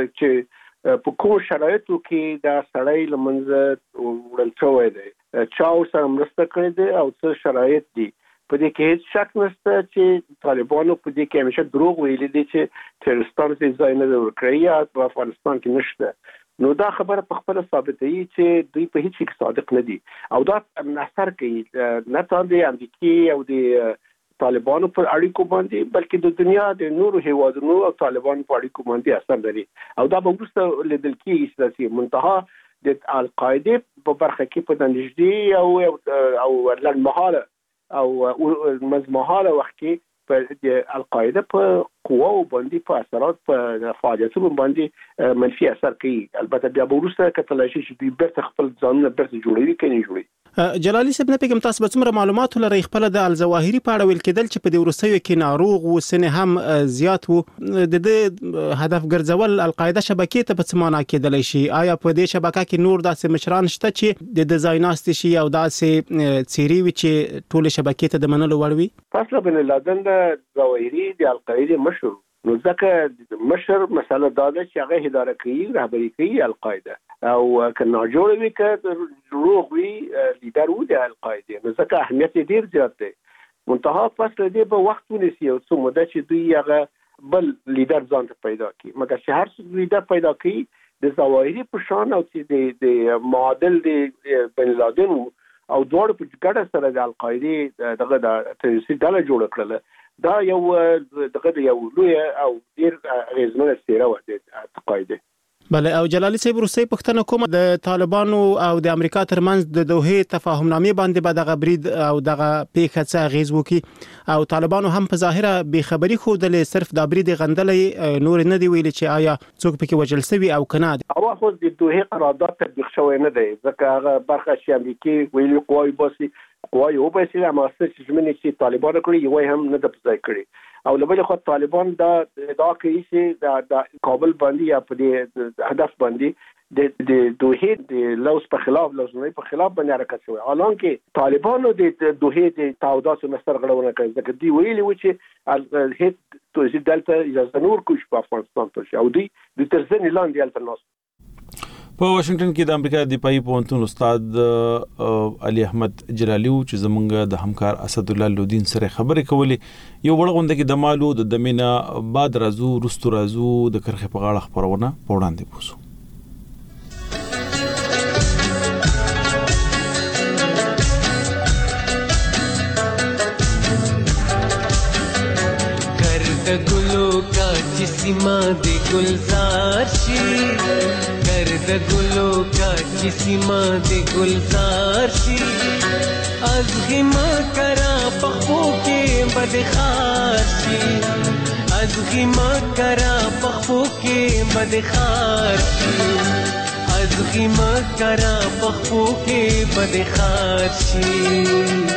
چې په کوم شرایطو کې دا سړی لمنځه وړل شوی دی، چا سره مرسته کړې ده او څه شرایط دي. په دې کې هیڅ شک نشته چې طالبانو په دې کې همیشه دروغ ویلي دي چې تروریستانو ته ځای نه ورکړي یا په افغانستان کې نشته. نو دا خبره په خپل ثابتوي چې دوی په هیڅ کې صادق نه دي او دا اثر کوي نه تر د امریکای او د طالبانو پر اړیکو باندې بلکې د دنیا د نورو هیوادونو او طالبانو په اړیکو باندې اثر لري. او دا به وروسته لیدل کېږي چې منتها د القاعده په برخه کې په نږدې او لنډمهاله او مزمحاله وخت کې په القاعده په قواو باندې په اثرات په فعالیتونو باندې منفي اثر کوي. البته بیا وروسته کتلای شي چې دوی بیرته خپل ځانونه بیرته جوړوي کني جوړي. جلالي صاحب نه پیګم تاسو به څومره معلومات لرئ خپل د الظواهری په اړه ویل کېدل چې په دې ورسېو کې ناروغ و سنه هم زیات و د هدف ګرځول القاعده شبکې ته په څه معنا کېدلی شي؟ آیا په دې شبکه کې نور داسې مشران شته چې د ډیزایناست شي او داسې څیرې وي چې ټول شبکې ته د منلو وړ وي؟ اسامه بن لادن د ظواهری د القاعده مشر نو ځکه مشر مسله دا ده چې هغه اداره کوي رهبري کوي القاعده او کله جوړ وي که روغ وي لیدر و د القاعده نو ځکه اهمیت ډیر زیات دی منتها فصل دی په وخت ونیسي او څه موده چې دوی هغه بل لیدر ځان ته پیدا کړي مګر چې هر لیدر پیدا کړي د ظواهري په شان او چې د معادل د بن لادن او دوړ په ګډه سره د القاعده دغه د تروریستي ډله جوړ کړله دا یو دغه یو لوی او ډیر غیزمنه څیره و د القاعده. بله او جلالي صاحب روسي پښتنه کوم د طالبانو او د امریکا ترمنځ د دوحې تفاهمنامې باندې به دغه برید او دغه پیښه څه غیز وکي او طالبانو هم په ظاهره به خبري خودلې صرف د برید غندلې نور نه دی ویل چې آیا څوک پکې وجل سوي او کنه او خو د دوحې قرارداد تطبیق شوی نه دی ځکه هغه برخه چې امریکای ویلي قوای باسي قوای او به سي هم اساس چې منې چې طالبان کړی یو هم نه د پځای کړی او لبل خو طالبان دا کوي چې د کابل باندې یا په دې هدف باندې د دوحې د لوز په خلاف لوزنۍ په خلاف باندې حرکت شوی حالانکه طالبانو د دوحې د تعهداتو نستر غړونه کوي ځکه دی ویلي و چې هیڅ توزیع دلته اجازه نور کوش په افغانستان ته او دی د ترزن لاندې التناس په واشنگټن کې د امریکا دفاعي پوهنتون استاد علي احمد جلالي چې زمونږ د همکار اسد الله لودین سره خبرې کولې یو وړغونده کې د مالو د دمینا بعد رازو رستو رازو د کرخه په غاړه خبرونه پوړاندې پوسو सीमा दे गुलजार शी गर्द गुलो का सीमा दे गुलजार शी از غما کرا پخو کې بدخار शी از غما کرا پخو کې بدخار शी از غما کرا پخو کې بدخار शी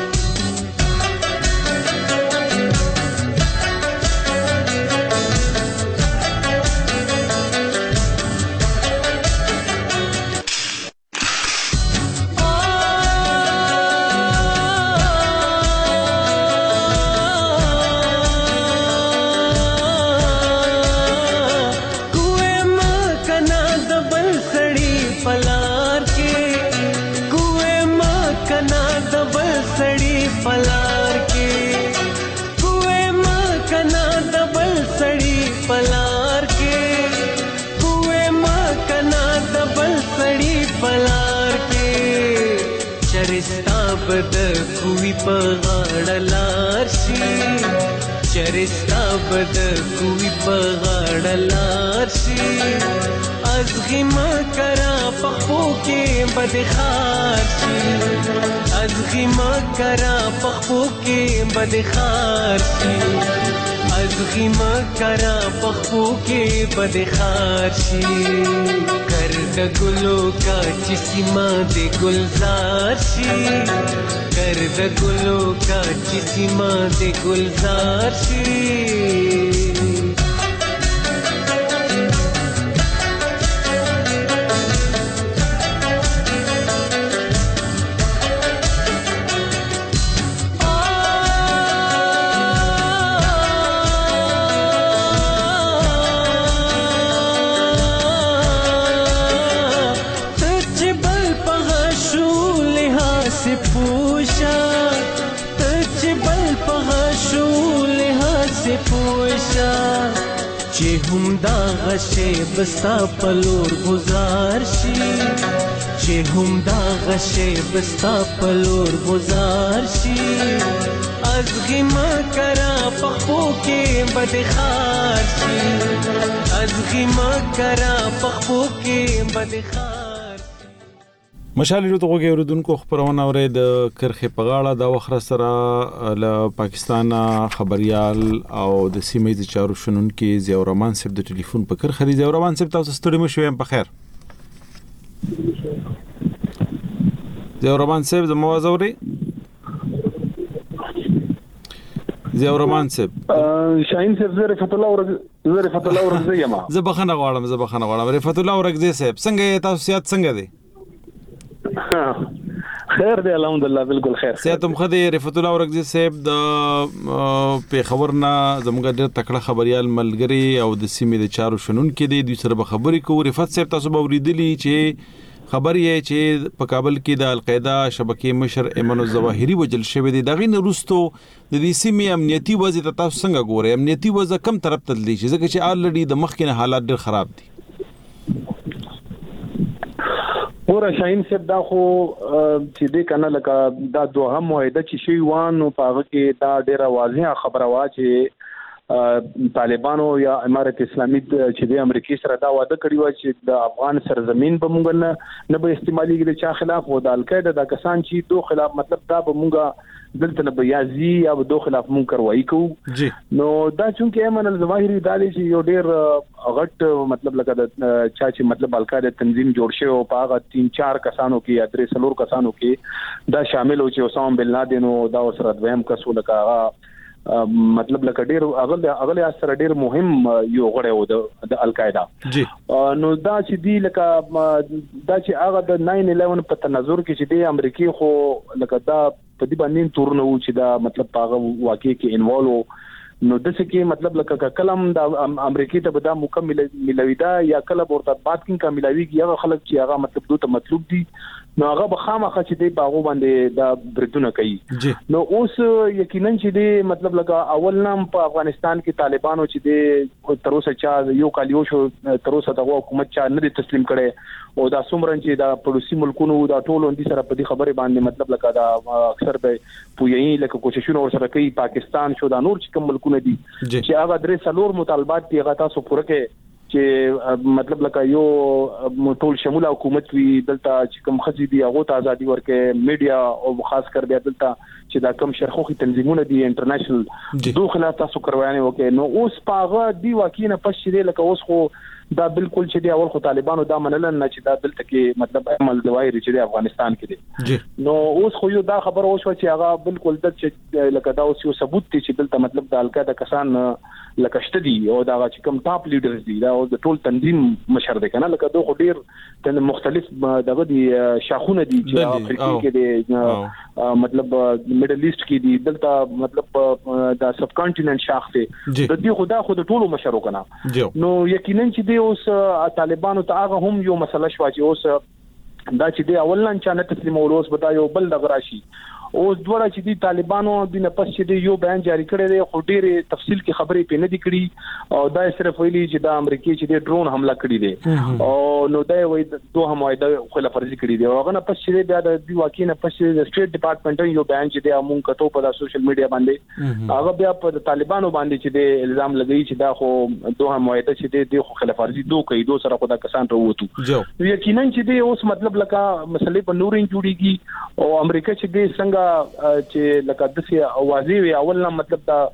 बद कुई पगाड़लार शी चरिस्ता बद कुई पगाड़लार शी از غما کرا پخو کې بدخار शी از غما کرا پخو کې بدخار शी از غما کرا پخو کې بدخار शी کرد گلو کا چسیما دے گلزار शी کرد گلو کا چسیما دے گلزار शी چې هم دا غشه بستا پلور گزار شي چې هم دا غشه بستا پلور گزار شي از غما کرا پخو کې بدخار شي از غما کرا پخو کې بدخار مشال ورته اوریدونکو خبرونه اوري د کرخه په غاړه د وخره سره له پاکستان خبريال او د سیمې چارو شنونکو ضیاء الرحمن صاحب د ټلیفون په کرخه ضیاء الرحمن صاحب تاسو ستړي مو شوم په خیر ضیاء الرحمن صاحب د مواز اوري ضیاء الرحمن صاحب شاهین صاحب زه رفعت الله ورغزی یم زه بخنه غواړم رفعت الله ورغزی صاحب څنګه تاسو سیاست څنګه دي خیر دی الحمدلله بالکل خیر. سیاتم خدای رفعت الله ورغزي صاحب د په خبرنا زموږ ډېر تکړه خبريال ملګری او د سیمې د چارو شنن کې دی دوی سره به خبرې کوو. رفعت صاحب تاسو به ورېدلی چې خبر یې چې په کابل کې د القاعده شبکې مشر ایمن الظواهری وجل شوی دی. دغه نورستو د دې سیمې امنیتي وضع ته تاسو څنګه ګورئ؟ امنیتي وضع کم طرف ته دی چې ځکه چې الریډي د مخکې حالات ډېر خراب دي. پورا شاهین صاحب دا خو چې دې کنه لکه دا دوهم معاهده چې شی وانو په هغه کې دا ډېره واضحه خبره وا چې طالبانو یا امارت اسلامي چې د امریکای سره دا وعده کړی و چې د افغان سرزمین به مونږ نه به استعمالي د چا خلاف او د القاعده د کسان چې دوه خلاف مطلب دا به مونږ دلته نه بیازي یا به دوه خلاف مونږ کاروایی کوو جی. نو دا چې ایمن الظواهری دا چې یو ډیر غټ مطلب لکه د چا چې مطلب القاعده تنظیم جوړ شوی او په هغه 3-4 کسانو کې یا 3-4 کسانو کې دا شامل و چې اسامه بن لادن او دا سره دویم کس ولکه مطلب لکه ډیر اغله سره ډیر مهم یو غړی و د القاعده جی. نو دا چې دی لکه دا چې هغه د 9/11 په تناظر کې چې د امریکای خو لکه دا په دې باندې تورنو چې دا مطلب هغه واقعي کې انوالو نو د څه کې مطلب لکه کلم د امریکای ته به دا مکمل ملويدا یا کله ورته بات کې کاملويږي هغه خلک چې هغه مطلب دوی ته مطلوب دي نو هغه بخامخه چې دی باغو باندې دا بردونه کوي. نو اوس یقینا چې دی مطلب لکه اول نام په افغانستان کې طالبانو چې دی تر اوسه چا یو کال یو شو تر اوسه د حکومت چا نه تسلیم کړي او دا څومره چې دا پړوسی ملکونو دا ټول اندي سره په دې خبره باندې مطلب لکه دا اکثر به پویي لکه کوششونه ورسره کوي. پاکستان شو دا نور چې کوم ملکونه دي چې هغه درې څلور مطالبات دي هغه تاسو پوره کې چې مطلب لکه یو ټول شمول حکومت وی دلته چې کوم خزي دي هغه ته ازادي ورکې میډیا او خاص کر بیا دلته چې دا کوم شرخوخي تنظیمونه دي انټرنیشنل دوه خلاف تاسو کرویانه وکې نو اوس پاغه دی واکینه پښې دی لکه اوس خو دا بالکل چې دی اول خو طالبانو دا منل نه چې دا دلته کې مطلب عمل دوایري چې د افغانستان کې دي نو اوس خو یو دا خبر اوس چې هغه بالکل د چې لکه دا اوس یو ثبوت دي چې دلته مطلب د القاعده کسان لکه شته دي او دا چې کوم ټاپ لیډرز دي دا د ټول تنظیم مشر دي کنه لکه دوه ډیر مختلف دغه دي شاخونه دي چې افریقا کې دي مطلب میډل ایست کې دي دلته مطلب دا سب کانټیننټ شاخ دي د دې خدا خود ټولو مشرو کنه نو یقینا چې دی اوس طالبانو ته هغه هم یو مسله شو چې اوس دا چې دی اولن چا نه تسلیمول اوس بتا یو بل دغراشي اوس دوړه چې دی طالبانو د نفس چې دی یو بیان جاری کړی دی خو ډېر تفصیل کې خبرې پې نه دي کړي او دا صرف ویلي چې د امریکای چې دی ډرون حمله کړی دی او نو دا وایي دوه معاهده خلاف ورزي کړی دی او هغه نه پس چې بیا د دی واقعي نه پس د سټیټ ډپارټمنټ یو بیان چې دی مونږ کتو په سوشل میډیا باندې هغه بیا په طالبانو باندې چې دی الزام لګی چې دا خو دوه معاهده چې دی خو خلاف ورزي دوه کوي دوه سره خدا کسان راووتو یقینا چې دی اوس مطلب لکه مسلې په نورین جوړیږي او امریکا چې دی څنګه چې لکه د سي اوازي وی اول نه مطلب دا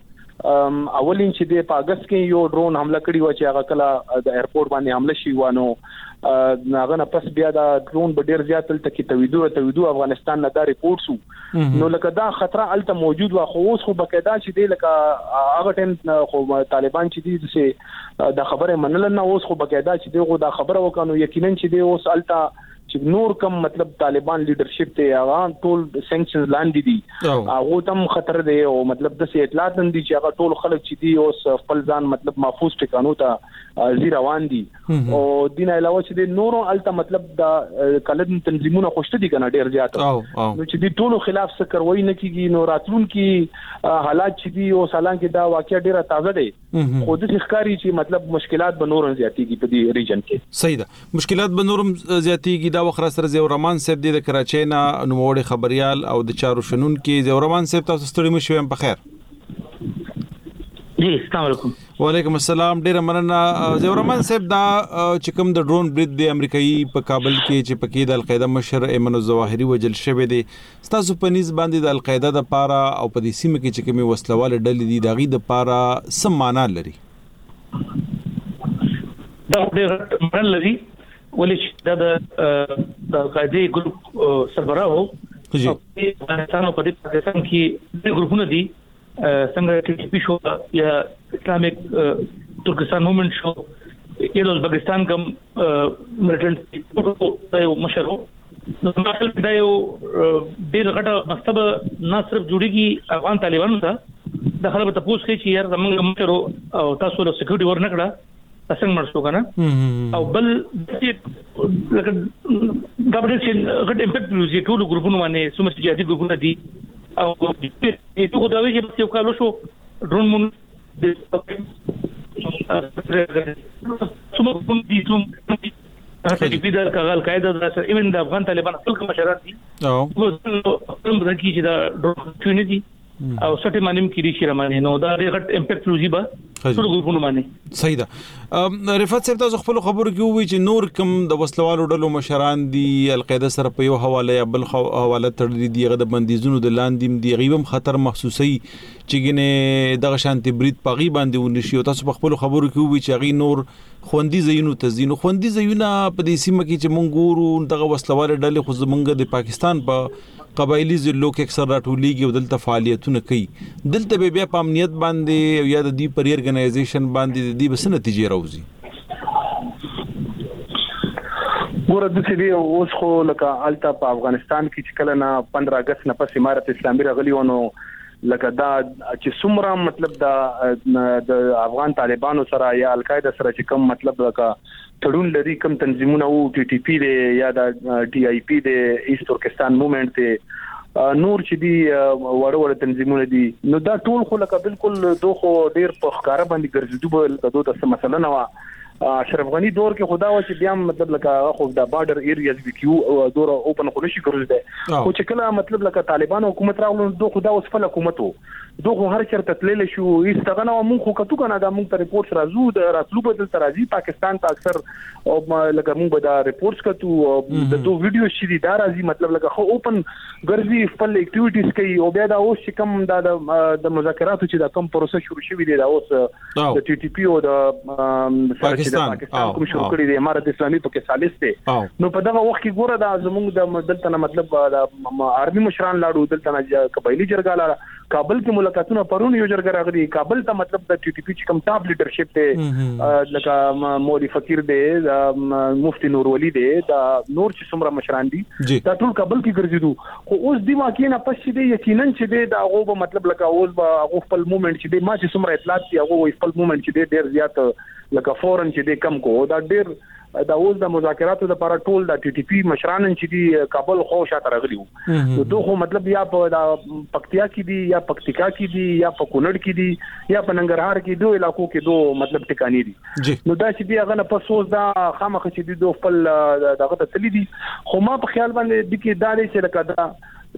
اولین چې د اگست کې یو ډرون حمله کړی و چې هغه کله د ایرپورټ باندې حمله شي وانه هغه نه پس بیا دا ډرون به ډیر زیات تل تکي تویدو افغانستان نه دا ریپورت سو نو لکه دا خطر الته موجود و خو اوس خو بقاعده چې دی لکه هغه ټیم خو طالبان چې دی چې دا خبره منل نه اوس خو بقاعده چې دی دا خبره وکړو یقینا چې دی اوس الته چې نور کم مطلب طالبان لیډرشپ ته هغه ټول سانکشنز لاندې دي هغه تم خطر دی او مطلب د اطلاعات دي چې هغه ټول خلک چې دي اوس خپل ځان مطلب محفوظ ټکانو ته زی روان دي او دین علاوه چې د نورو الته مطلب د کلن تنظیمونه خوشته دي کنه ډیر زیات نو چې د ټولو خلاف څه کوي نه کیږي نو راتلون کې حالات چې دي او سالان کې دا واقعیا ډیره تازه دي خو د ښکاری چې مطلب مشکلات به نورم زیاتېږي په دې ریجن کې صحیح ده مشکلات به نورم زیاتېږي دا وخت سره زیو رحمان صاحب د کراچۍ نه نوموړي خبريال او د چارو شنن کې زیو رحمان صاحب تاسو ستړي مو شوم په خیر جی السلام علیکم وعلیکم السلام ډیر مننه زیو رحمان صاحب دا چې کوم د ډرون برید د امریکایي په کابل کې چې پکې د القاعده مشر ایمن الظواهری وجل شوی دی تاسو په نسبت باندې د القاعده د پاره او په دې سیمه کې چې کومي وسلواله ډلې دي دغه د پاره سم معنا لري دا ډیر معنا لري ولې دا د قاعده ګروپ سربراهو جی افغانستان په دې پاکستان کې د ګروپونو دي څنګه چې پښو یا اسلامیک ترکستان موومنت شو یو د پاکستان کوم ملټنټ یو مشر نو مثلا دا یو ډیر غټه مکتب نه صرف جوړیږي افغان طالبانو ته د خلکو ته پوښتنه کوي چې یار زمونږ مشرو او تاسو له سکیورټي ورنکړه څنګه مرسته کنه او بل لکه دا به چې غټ امپیکټ لري ټول ګروپونو باندې سمه سیاسي ګروپونه دي او ته خو دا وی چې یو کالو شو ډرون مون د سمه کوم دي چې د القاعده د ایون د افغان طالبان خپل مشران دي او کوم راکی چې دا ډرون دي او سټي مانیم کې ریشي رمانه نو دا غټ امپیکټ لوزي به ټول ګروپونه باندې صحیح ده رفعت صاحب تاسو خپل خبرو کې وی چې نور کم د وسلوالو ډلو مشران دي القاعده سره په یو حواله یا بل حواله تړلي دي غد بندیزونو د لاندې دی غیبم خطر محسوسي چې ګنه دغه شانتي برید پغي باندې ونشي او تاسو په خپل خبرو کې وی چې غي نور خوندي زینو تزینو خوندي زینو په دې سیمه کې چې مونږ ګورو دغه وسلواله ډلې خو زمونږ د پاکستان په قبایلی ضلعو کې اکثر راټولېږي او دلته فعالیتونه کوي دلته بیا په امنیت باندې یا د دې پری ارګنایزیشن باندې د دې بس نتیجې راوځي ګوره د دې اوس خو لکه الته په افغانستان کې چې کله نه 15 اگست نه پس امارت اسلامي راغلی ونه لکه دا چې څومره مطلب د افغان طالبانو سره یا القاعده سره چې کوم مطلب لکه تړون لري کوم تنظیمونه او ټي ټي پی دی یا د ټي آی پی دی ایست ترکستان موومېنټ دی نور چې دی وړ تنظیمونه دي نو دا ټول خو لکه بالکل دوه ډیر په ښکارا باندې ګرځېدو به دوه څه مسله نه و اشرف غنی دور کې خدا و چې بیا مطلب لکه خو د بارډر ایریاز وی کیو دور اوپن خو نشي ګرځي خو چې کله مطلب لکه طالبان حکومت راغلو دوه خدا اوس فل حکومت وو دوه هر چرته تلل شو ایستغنه مونږ خو کتو کنه دا مونږ ته ریپورټ راځو د راتلو بدل ترازی پاکستان ته اکثر او لکه مونږ به دا ریپورټس کتو د دوه ویډیو شې دا راځي مطلب لکه خو اوپن ګرځي خپل اکټیویټیز کوي او بیا دا اوس چې کوم د مذاکراتو چې دا کوم پروسه شروع شوی دی دا اوس د ټي ټي پی او د پاکستان کوم شروع کړی دی امارت اسلامي په کې سالس دی نو په دغه وخت کې ګوره دا زموږ د دلته مطلب د آرمي مشران لاړو دلته نه قبایلی جرګه لاړه کابل کې ملاقاتونه پرون یو جرګه راغلي کابل ته مطلب د ټي ټي پی چې کوم ټاپ لیډرشپ دی لکه مولوی فقیر دی مفتی نور ولی دی دا نور چې څومره مشران دي دا ټول کابل کې ګرځیدو خو اوس دی واقعي نه پښې دی یقینا چې دی دا هغه مطلب لکه اوس به خپل موومېنټ چې دی ما چې څومره اطلاعات دي هغه خپل موومېنټ چې دی ډیر زیات لکه فورن چې دی کم کو دا ډیر دا اوس د مذاکراتو لپاره ټول د ټي ټي پی مشران چې دی کابل خو شاته راغلي وو نو خو مطلب یا په پکتیا کې دی یا پکتیکا کې دی یا په کونړ کې دی یا په ننګرهار کې دوه علاقو کې دوه مطلب ټکانی دي نو دا چې دی هغه نه پسوس دا خامخ چې دی دوه خپل دغه ته تللی دي خو ما په خیال باندې د کې دا لري چې لکه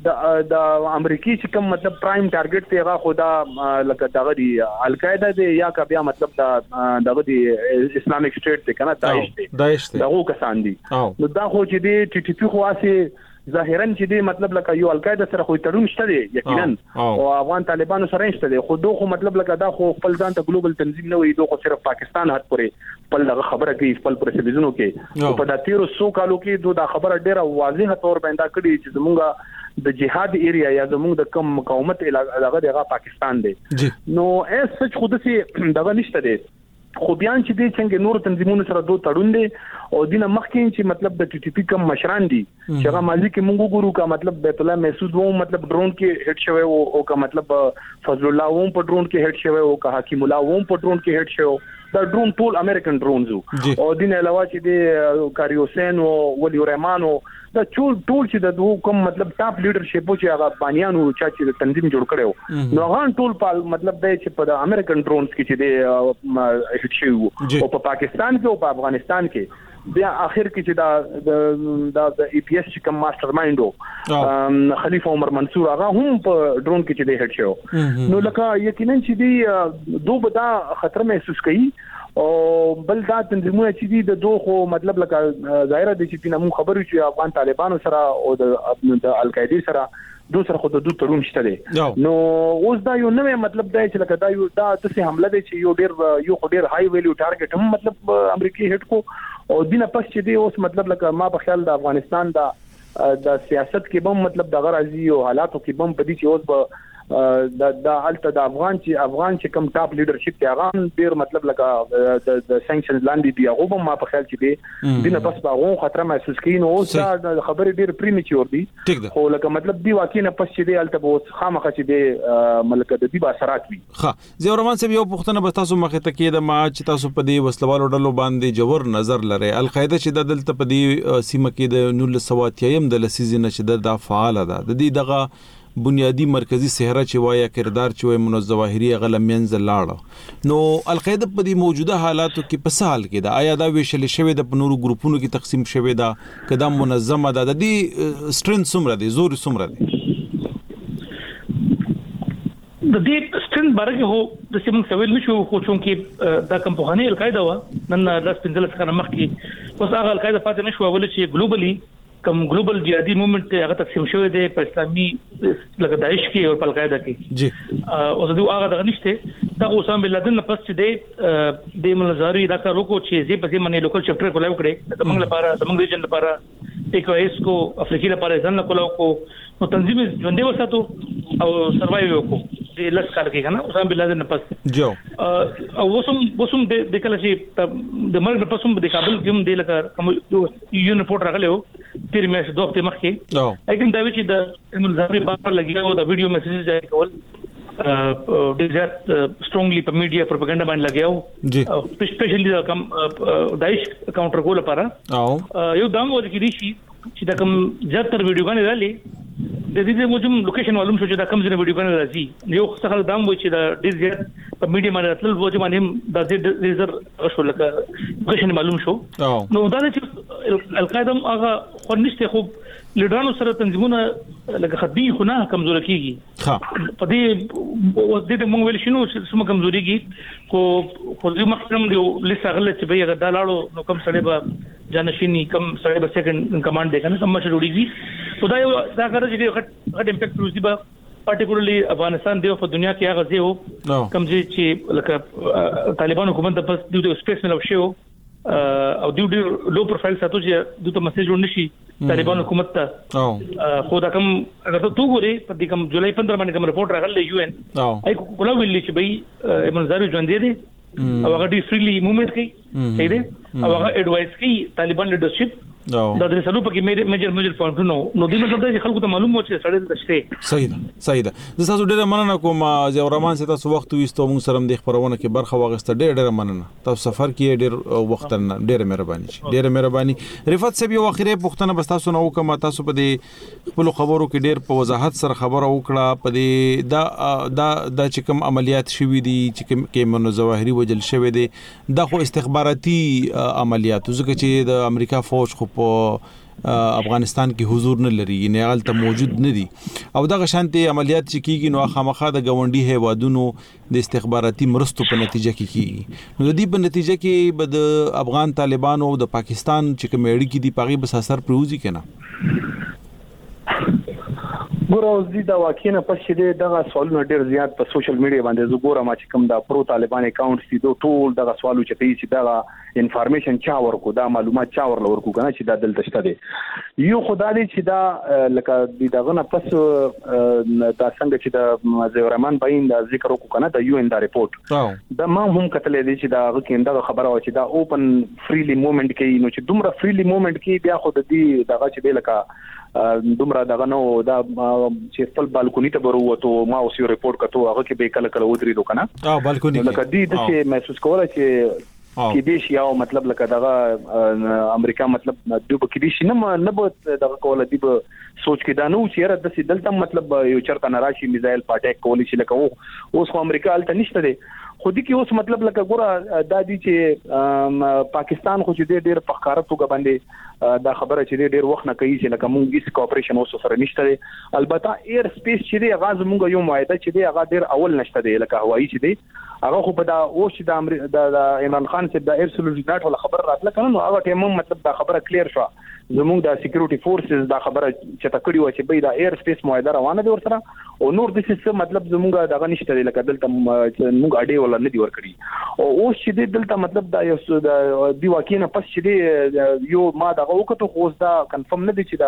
د امریکای چې کوم مطلب پرایم ټارګټ دی هغه خدا لکه دغه دی القاعده دی یا کا بیا مطلب دغه دی اسلامیک سټیټ دی کنه داعش دی دغه کسان دي نو دا خو چې دی ټي ټي پی خو اسه ظاهرا چې دی مطلب لکه یو القاعده سره خو تړون شته دی یقینا او افغان طالبانو سره شته دی خو دوه مطلب لکه دا خو خپل ځان ته ګلوبل تنظیم نه وي دوه صرف پاکستان هات پورې خپل دغه خبره کوي خپل پرسیزونو کې په دا 1300 کالو کې دوه خبره ډیره واضحه تور باندې کړي چې زمونږه د جهاد ایریا یا زموږ د کم مقاومت دغه پاکستان دی نو اس سچ خود سي دغه نشته دی خو بیان چې دی څنګه نور تنظیمونو سره دوه تړون دي او دینه مخکې چې مطلب د ټي ټي پی کم مشران دي چې هغه ماضي کې مونږ ګورو کا مطلب بیت الله محسود وو مطلب ډرون کې هټ شوی او کا مطلب فضل الله وو په ډرون کې هټ شوی او کا حکیم الله وو په ډرون کې هټ شوی دا ډرون ټول امریکن ډرونز او دینه علاوه چې دی کاریوسین او ولی رحمان دا ټول چې د کوم مطلب ټاپ لیډرشپ چې هغه بانیانو چې تنظیم جوړ کړو نو هغه ټول په مطلب دی چې په امریکن ډرونز کې چې دی هټ شوی او په پاکستان کې او په افغانستان کې بیا اخر کې چې دا ای پی ایس چې کوم ماستر مایندو خلیفہ عمر منصور هغه هم په ډرون کې چې دی هټ شو نو لکه یقینا چې دی دوه بدا خطر محسوس کړي او بل دا تنظیمونه چې دي د دوه خو مطلب لکه ظاهره دي چې نمو خبرو چې افغان طالبانو سره او د القاعده سره دوه سره خو د دوه تړون شته دي نو اوس دا یو نوې مطلب دی چې لکه دا یو د حمله دی چې یو ډیر هاي ویلیو ټارګټ هم مطلب امریکای هټ کو او دینه پس چې دی اوس مطلب لکه ما په خیال د افغانستان د سیاست کې بم مطلب د غرضی او حالاتو کې بم پدې چې اوس د الته د افغان چې کم ټاپ لیډرشپ ته هغه ډیر مطلب لکه د سانکشنز لاندې دی هغه ما په خیال چې دی دنه پس باغون خطر محسوس کین او دا خبرې ډیر پریمیچور دي خو لکه مطلب دی واقعي نه پس چې دی الته به خامخه چې دی ملک د دې با اثرات وي. ها زه ورمان سه یو پښتنه به تاسو مخه ته کې د ما چې تاسو په دې وسلوالو ډلو باندې جوور نظر لري القاعده چې د دلته په دې سیمه کې د 1930 د لسیزه چې د فعال ده د دې دغه بنیادی مرکزی صحرا چې وایا کردار چې وای منظم ظواهری غلمینز لاړ نو القاعده په دې موجوده حالاتو کې په سال کې دا آیا دا ویشل شوی د پنورو ګروپونو کې تقسیم شوی دا کدا منظمه ده د دې سټرنث سمره دي زور سمره دي د دې سټرنث بارکه هو د سیمون سویل نشو خو چونکې دا کم په خانه القاعده و نن د سپینځل څخه مخکې اوس هغه القاعده فاتح نشو ول چې ګلوبلی کم ګلوبل جهادي موومېنټ هغه تقسیم شوی دی په اسلامي لکه داعش کې او القاعده کې جی او د هغه دغه نشته دا اوسام بن لادن پس چې د منظری دا کار وکړو چې زی په منې لوکل چپټر کولاو کړي د موږ لپاره د موږ ریجن لپاره ایکوایس کو افریقي لپاره ځان کولاو کو نو تنظیم ژوندې وساتو او سروایو وکړو د لاس کار کې کنه اوسام بن لادن پس جو او وسم د کله چې د مرګ په پسوم د کابل کې هم د لکه کوم یو رپورټ راغلی تیر میاشتې دوه هفته مخکې لیکن دا چې د منظری بار لګیاو د ویډیو میسیجز ځای کول ډیر سترونګلی په میډیا پروپاګاندا باندې لګیاو او سپیشلی د کم داعش کاونټر کول لپاره یو دام و د کیږي چې دا کم زیاتره ویډیوګانې رالي د دې موجم لوکیشن معلوم شو چې دا کم ځنه ویډیوګانې راځي یو څه دام و چې دا ډیر زیات په میډیا باندې تل وځي باندې دا ډیر شو لکه لوکیشن معلوم شو نو دا چې القاعده هغه خو نشته خو لیډرانو سره تنظیمونه لکه خدي خو نه کمزور کیږي په دې د موږ ویل شنو چې سم کمزوريږي خو زه مخکم دی لسه غل چې به دا لاړو نو کم سړی به جانشینی کم سړی به سیکنډ کمانډ دی کنه کم مشه جوړیږي خو دا کار چې غټ امپیکټ روزي به پارټیکولرلی افغانستان دی په دنیا کې هغه ځای کم چې لکه طالبان حکومت د پس د سپیس ملو شو او ډیر لو پروفایل ساتو چې دوی ته مسیج ورنشي طالبان حکومت ته خو دا کوم اگر ته وګوري په دې کوم جولای 15 باندې کوم رپورټ راغلی یو ان ای کولا ویلي چې به منظر ژوند دي او هغه ډی فریلی موومېنټ کوي صحیح دی او هغه اډوایس کوي طالبان لیډرشپ دا د رسالو په کې میجر پوینټ نو دې مطلب دی چې خلکو ته معلوم و چې سړی دشته صحیح ده زه تاسو ډیره مننه کوم زه ورمان سره تاسو وخت وېستو موږ سره د خبرونه کې برخه واغسته ډیره مننه تاسو سفر کې ډیر وخت نه ډیره مهرباني رفعت صاحب یو اخیری پوښتنه بس تاسو نو کوم تاسو په دې خپل خبرو کې ډیر په وضاحت سره خبره وکړه په دې دا چې کوم عملیات شوي دي چې کوم منظم ظواهری وجل شوی دي دا خو استخباراتي عملیات ځکه چې د امریکا فوج خو په افغانستان کې حضور نه لري نه غلطه موجود نه دي او دغه شانتي عملیات چې کیږي نو خامخا د غونډي هیوادونو د استخباراتي مرستو په نتیجه کې کیږي نو د دې په نتیجه کې به د افغان طالبانو او د پاکستان چې کوم اړیکې دي پاغي بس اثر پروزي کنه ګوروز دي دا واقعي نه پښې دغه سوالونه ډیر زیات په سوشل میډیا باندې زګوره ما چې کوم دا پرو طالبان اکاونټس دي ټول دغه سوالو چې دا انفارمیشن چا ورکو دا معلومات چا ورکو کنه چې دا دلته شته دي یو خدای چې دا لکه دغه نه پس دا څنګه چې د زیورمان باین دا ذکر وکړو کنه د یو ان دا ریپورت دا ما هم کتلې دي چې دا غکینده خبره و چې دا اوپن فریلی موومېنټ کې نو چې دومره فریلی موومېنټ کې بیا خو د دې دغه چې لکه دومره دغه نو دا چې خپل بالکونی ته وروته ما اوس یو ریپورت کتو هغه کې به کله ودرې دوکنه بالکونی لکه دې چې محسوس کوله چې کې دې شی او مطلب لکه دغه امریکا مطلب د کې دې شي نه به دغه کوله دی به سوچ کې دا نو چې را د دلته مطلب یو چرته نراشي میزایل پاټیک کولی شي لکه اوس خو امریکا الته نشته دی خو دې کې اوس مطلب لکه ګوره دا دي چې پاکستان خو چې ډېر په ښکارا توګه باندې دا خبره چې ډېر وخت نه کوي چې لکه موږ هیڅ کوپریشن اوس سره نشته دی البته ایر سپیس چې دی غاز موږ یو معاهده چې دی هغه ډېر اول نشته دی لکه هوایي چې دی هغه خو په دا اوس چې د عمران خان چې د ایر سولوجنات ولا خبر راتله کنه نو هغه ټیم مطلب دا خبره کلیر شو زموږ د سکیورټي فورسز دا خبره چې تکړی و چې به دا ایر سپیس معاهده روانه دي ورسره او نور د څه مطلب زموږ دغه نشته دی لکه دلته موږ اډي ولا نه دی ورکړي او اوس چې دلته مطلب دا یو د دی واکینه پس چې دی یو ما دغه وکړو خو دا کنفرم نه دي چې دا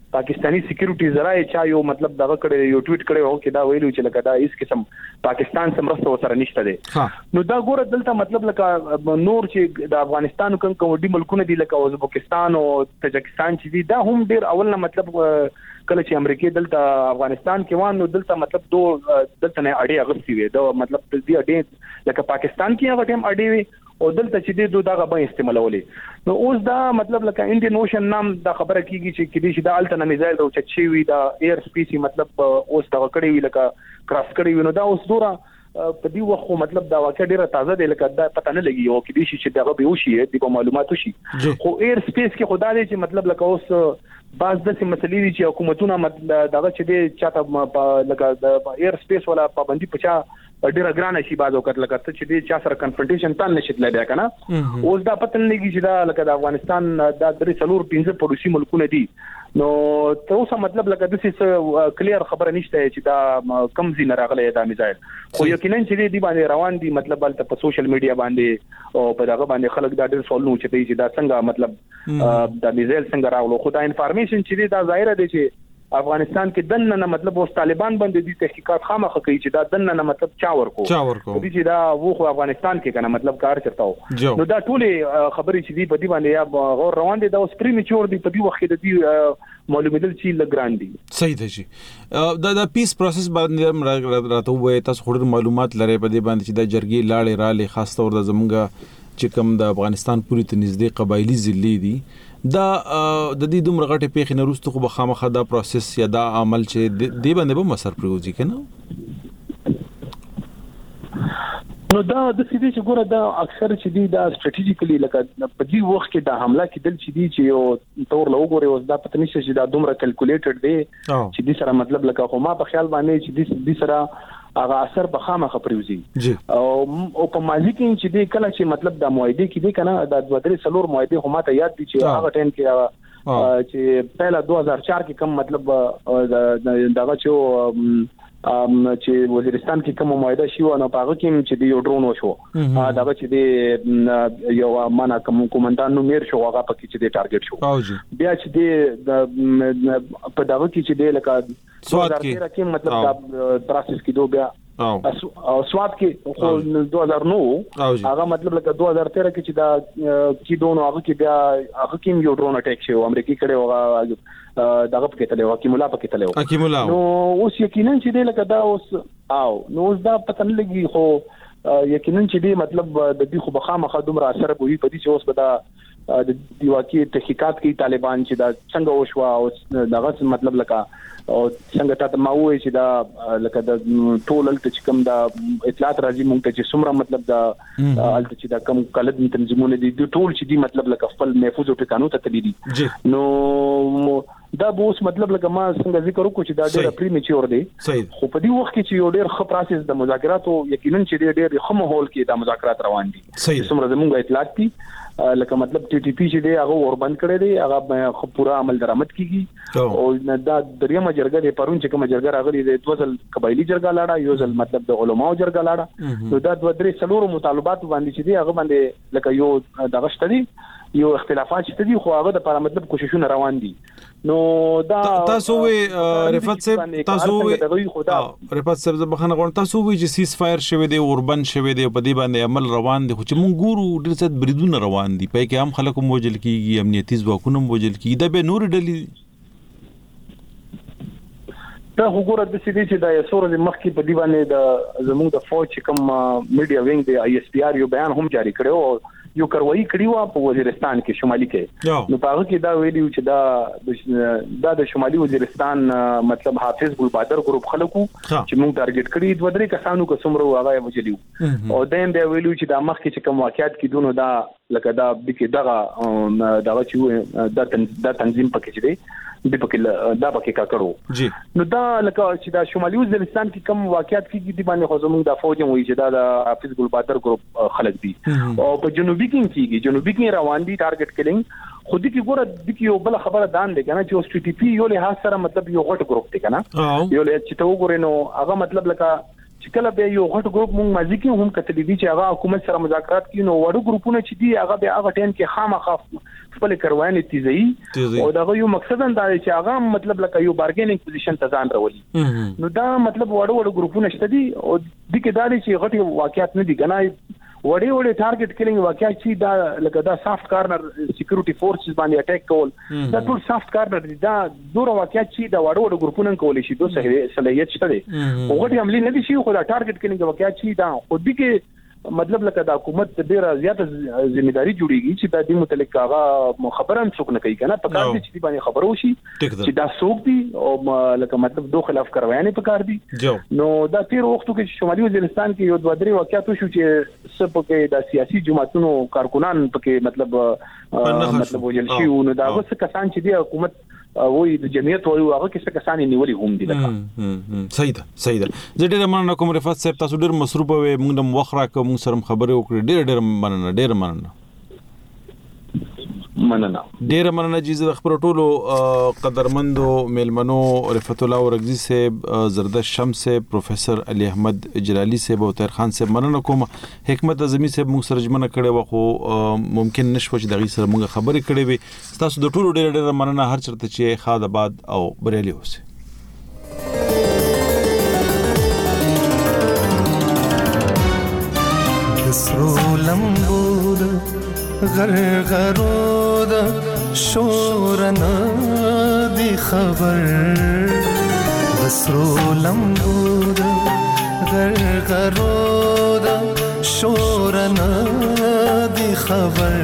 پاکستانی سکیورټي ذرایع چا یو مطلب دغه کړي یو ټویټ کړي او کې دا ویلو چې لکه دا هیڅ قسم پاکستان سره مرسته وسره نشته ده. نو دا ګوره دلته مطلب لکه نور چې د افغانستان کوم ډي ملکونه دي لکه ازبکستان او تاجکستان چې دي دا هم ډیر اول نه مطلب کله چې امریکای دلته افغانستان کې وانه دلته مطلب دلته نه اړې اغستې وي دا مطلب دې اړې لکه پاکستان کې هغه ټیم اړې وي او دلته چې دې دغه به استعمالولې. نو اوس دا مطلب لکه انډین اوشن نام دا خبره کیږي چې کدي چې دا الټن میزایل او چچي وي دا ایر سپیس مطلب اوس دا کړی وی لکه کراس کړی وی نو دا اوس دورا په دې وخت مطلب دا واقع ډیره تازه دی لکه دا پته نه لګي او کدي چې دغه به وشي د معلوماتو شي خو ایر سپیس کې خدای دې چې مطلب لکه اوس بعض د مسلې دي چې حکومتونه دغه چې دې چاته لکه د ایر سپیس ولا پابندي پچا ډیره ګرانه شي بعض وخت لکه ته چې دې چا سره کنفرنټیشن تان نشي تللی کنه اوس دا پته نه لګي چې دا لکه د افغانستان دا درې څلور 15 پروسي ملکونه دي. نو ته اوس مطلب لکه د څه کلیر خبره نشته چې دا کم زین راغلی دا میزایل خو یقینا چې دې باندې روان دي مطلب په سوشل میډیا باندې او په دغه باندې خلک دا ډېر سوالونه چې دا څنګه مطلب دا میزایل څنګه راغلو خو دا انفارمیشن چې دا ظاهره دي چې افغانستان کې دنه نه مطلب اوس طالبان باندې دي تحقیقات خامخه کوي چې دا دنه نه مطلب چا ورکو دي چې دا وو افغانستان کې کنه مطلب کار چرتاو. نو دا ټولې خبرې چې دی په دې باندې یا غور روان دي دا اوس پریمیچور دي په دې وخت کې د معلوماتل چې لګران دي. صحیح ده شي دا پیس پروسس باندې راته وای تاسو خوري معلومات لري په دې باندې چې دا جرګي لاړې رالې خاص تور د زمونږ چې کوم د افغانستان پوری ته نږدې قبایلی ضلع دي دا د دې دومره غټه پیښې نه وروسته خو به خامخا دا پروسس یا دا عمل چې دی باندې به مسر پروزي کنه. نو دا د سیدي چې ګوره دا اکثر چې دی دا سټریټیجیکلی لکه په دې وخت کې دا حمله کېدل چې دی چې یو تور له وګوري اوس دا پته نشي چې دا دومره کیلکولیټډ دی چې دې سره مطلب لکه خو ما په خیال باندې چې دې سره هغه اثر به خامخه پریوزي او په ماضي کې چې دی کله چې مطلب د معاهده کې دی کنه د 2-3 معاهده هم ته یاد دي چې هغه ټیم کې چې پهلا 2004 کې کم مطلب دغه چې وزیرستان کې کوم معاهده شي او په هغه کې چې دی یو ډرون وشو دغه چې دی یو معنا کومندان نو میر شو هغه پکې چې دی ټارګټ شو بیا چې دی په دغه کې چې دی لکه سواد کې مطلب دا پروسس کې دوه بیا او سواد کې خو 2009 هغه مطلب لکه 2013 کې چې دا کې دونو هغه کې بیا هغه کې یو ډرون اٹیک شو امریکای کړي هغه دغه پکې تلو حکیمولا پکې تلو نو اوس یقینا چې دی لکه دا اوس نو اوس دا پته نه لګي خو یقینا چې دی مطلب د دې خو بخامه دومره اثر کوي په دې چې اوس به دا د دی واقعي تحقیقات کوي طالبان چې دا څنګه وشو او دغه مطلب لکه او څنګه تاسو ما وایي چې دا لکه د ټول چې کوم دا اطلاعات راځي مونږ ته چې څومره مطلب دا الته چې دا کوم کلد تنظیمونه دي ټول چې دي مطلب لکه خپل محفوظ او ټکانو ته تللی دي نو دا به اوس مطلب لکه ما څنګه ذکر وکړو چې دا ډېر پریمیچور دی خو په دې وخت کې چې یو ډېر ښه پروسس د مذاکراتو یقینا چې ډېر ښه ماحول کې د مذاکرات روان دي څومره زموږ اطلاعات دي لکه مطلب ټي ټي پی چې دی هغه وربند کړی دی هغه پورا عمل درآمد کیږي او دا دریمه جرګه دی پرون چې کوم جرګه راغلي د دوزل قبایلی جرګه لاړه یو ځل مطلب د علماو جرګه لاړه نو دا 2-3 مطالبات باندې چې دی هغه باندې لکه یو دغه شته دي یو اختلافات شته دي خو هغه د لپاره مطلب کوششونه روان دي. نو دا تاسو وی رفعت صاحب تاسو وی رفعت صاحب زبخنه غون تاسو وی چې سیس فایر شوه دی اوربن شوه دی په دې باندې عمل روان دي خو چې مونږ ګورو ډېر څه بریدونه روان دي په کې هم خلکو موجل کیږي امنیتي ځواکونه موجل کیږي دا به نور ډلې دا وګوره د سیدي چې دا یسور مخکې په دی باندې د زموږ د فوج کوم میډیا وینګ دی آی اس پی آر یو بیان هم جاری کړو یو کاروایی کړی و په وزیرستان کې شمالي کې نو په هغه کې دا ویلیو چې دا د شمالي وزیرستان مطلب حافظ ګلبادر ګروپ خلکو چې موږ ټارګټ کړی 2-3 کسانو کو څومره هغه وجلیو او دیم دا ویلیو چې دا مخکې چې کوم واقعیت کې دونو دا لکه دا بکې دغه چې دا تنظیم پکې چې دی د پکې دا پکې کا کړو نو دا لکه چې دا شمالي وزیرستان کې کوم واقعیت کې دي باندې خو زموږ د فوج وایي چې دا د حافظ ګلبادر ګروپ خلک دي او په جنوبي کې روان دي ټارګټ کلینګ خو دې کې ګوره د کې یو بل خبره دان دی کنه چې اوس ټي ټي پی یو له سره مطلب یو غټ ګروپ دی کنه یو له چې تو ګورې نو هغه مطلب لکه چې کله به یو غټ ګروپ مونږ مازی کې هم کتلی دي چې هغه حکومت سره مذاکرات کوي نو وړو ګروپونه چې دي هغه به هغه ټیم کې خامخا خپل کروانې تیزي او دا یو مقصد دا چې هغه مطلب لکه یو بارګینینګ پوزیشن ته ځان راولي نو دا مطلب وړو ګروپونه شته دي او د کې دا چې غټي واقعیت نه دي کنه وړي ټارګټ کلینګ واقعیا چې دا لکه دا سافت کارنر سکیورټي فورسز باندې اٹیک کول دا ټول سافت کارنر دي دا دوه واقعیا چې دا وړو ګروپونه کول شي دوه صلاحیت شته دي وګړي عملی نه دي شي خو دا ټارګټ کلینګ واقعیا چې دا خو دې کې مطلب لکه د حکومت ډیره زیاته ځمېداري جوړیږي چې د دې متعلق هغه خبره هم څوک نه کوي کنه په کار دي چې باندې خبرو شي چې دا څوک دي او لکه مطلب دوه خلاف کاروایانه په کار دي نو دا تیر وخت کې شمالي وزیرستان کې یو دوه درې واقعیت شو چې سب کې د سیاسي جماعتونو کارکونان پکې مطلب وجل شي نو دا اوس کسان چې دی حکومت وای د جمعیت وایو هغه کې څه کسان نیولې هم دي لکه صحیح ده زه ډېر مننه کوم رفعت صاحب تاسو ډېر مصروف وې موږ د وخت راکوم سره خبرې وکړې ډېر مننه چې د خبرو ټولو قدرمندو میلمنو رفعت الله ورغزي صاحب زردش شمس صاحب پروفیسور علي احمد جلالي صاحب او طاهر خان صاحب مننه کوم حکمت اعظمي صاحب موږ سره جمنه کړي وخو ممکن نشو چې دغه سره موږ خبرې کړي وي تاسو د ټولو ډېر مننه هر چرته چې خاد آباد او بریالي اوسئ سرو لمبود غرغرود شورنا دی خبر سرو لمبود غرغرود شورنا دی خبر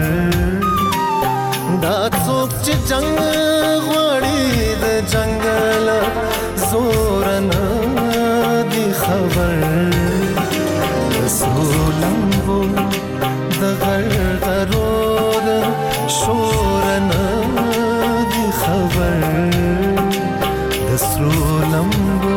دا څوک چې جنگ غوړي د جنگل زورنا دی خبر سرو لمبود غرغرود شورنا دی خبر د سرو لمبو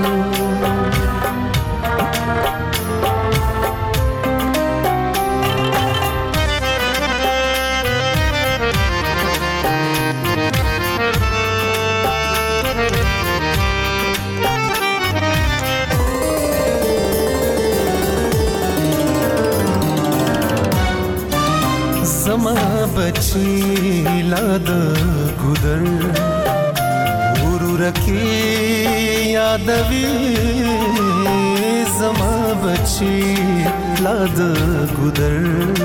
زما بچی لاد ګودر ورورکی یادوي زما بچی لاد ګودر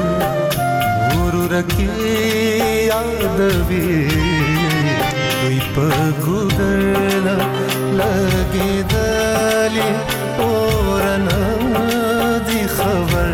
ورورکی یادوي دوی په ګودر لګې دلی اورنا دی خبر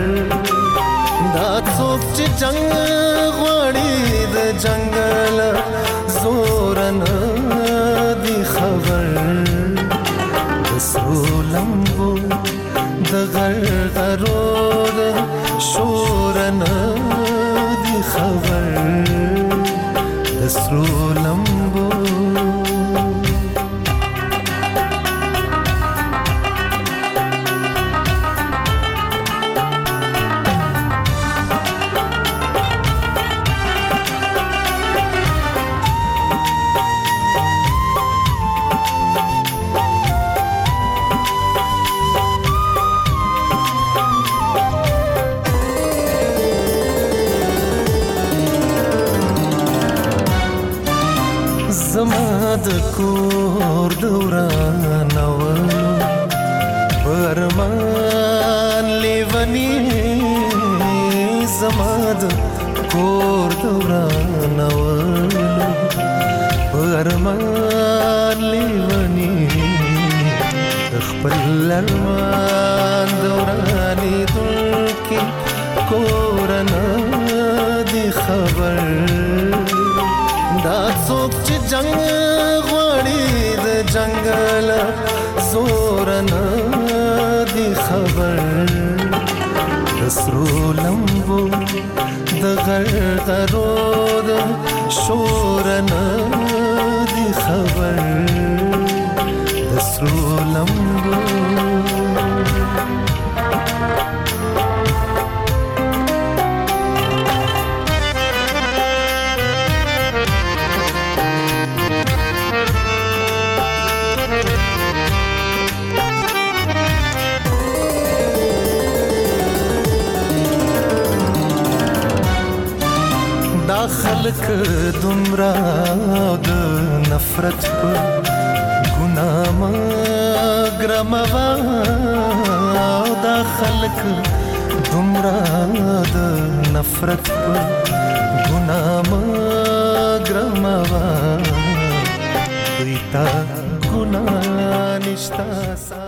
دا څوک چې جنگ غوړي د جنگل زورنا دی خبر د سرو لمبو د غرغرود شورنا دی خبر د سرو لمبو زما د کور دوران اولو برمان لیونی زما د کور دوران اولو برمان لیونی خپل ارمان دورانی دلکی کورنا دی خبر دا څوک چې جنگ غوړي د جنگل زورنا دی خبر د سرو لمبو د غرغرود شورنا دی خبر د سرو لمبو دومره د نفرت په ګناه مګرموا دا خلک دومره د نفرت په ګناه مګرموا دوی ته ګناه نشته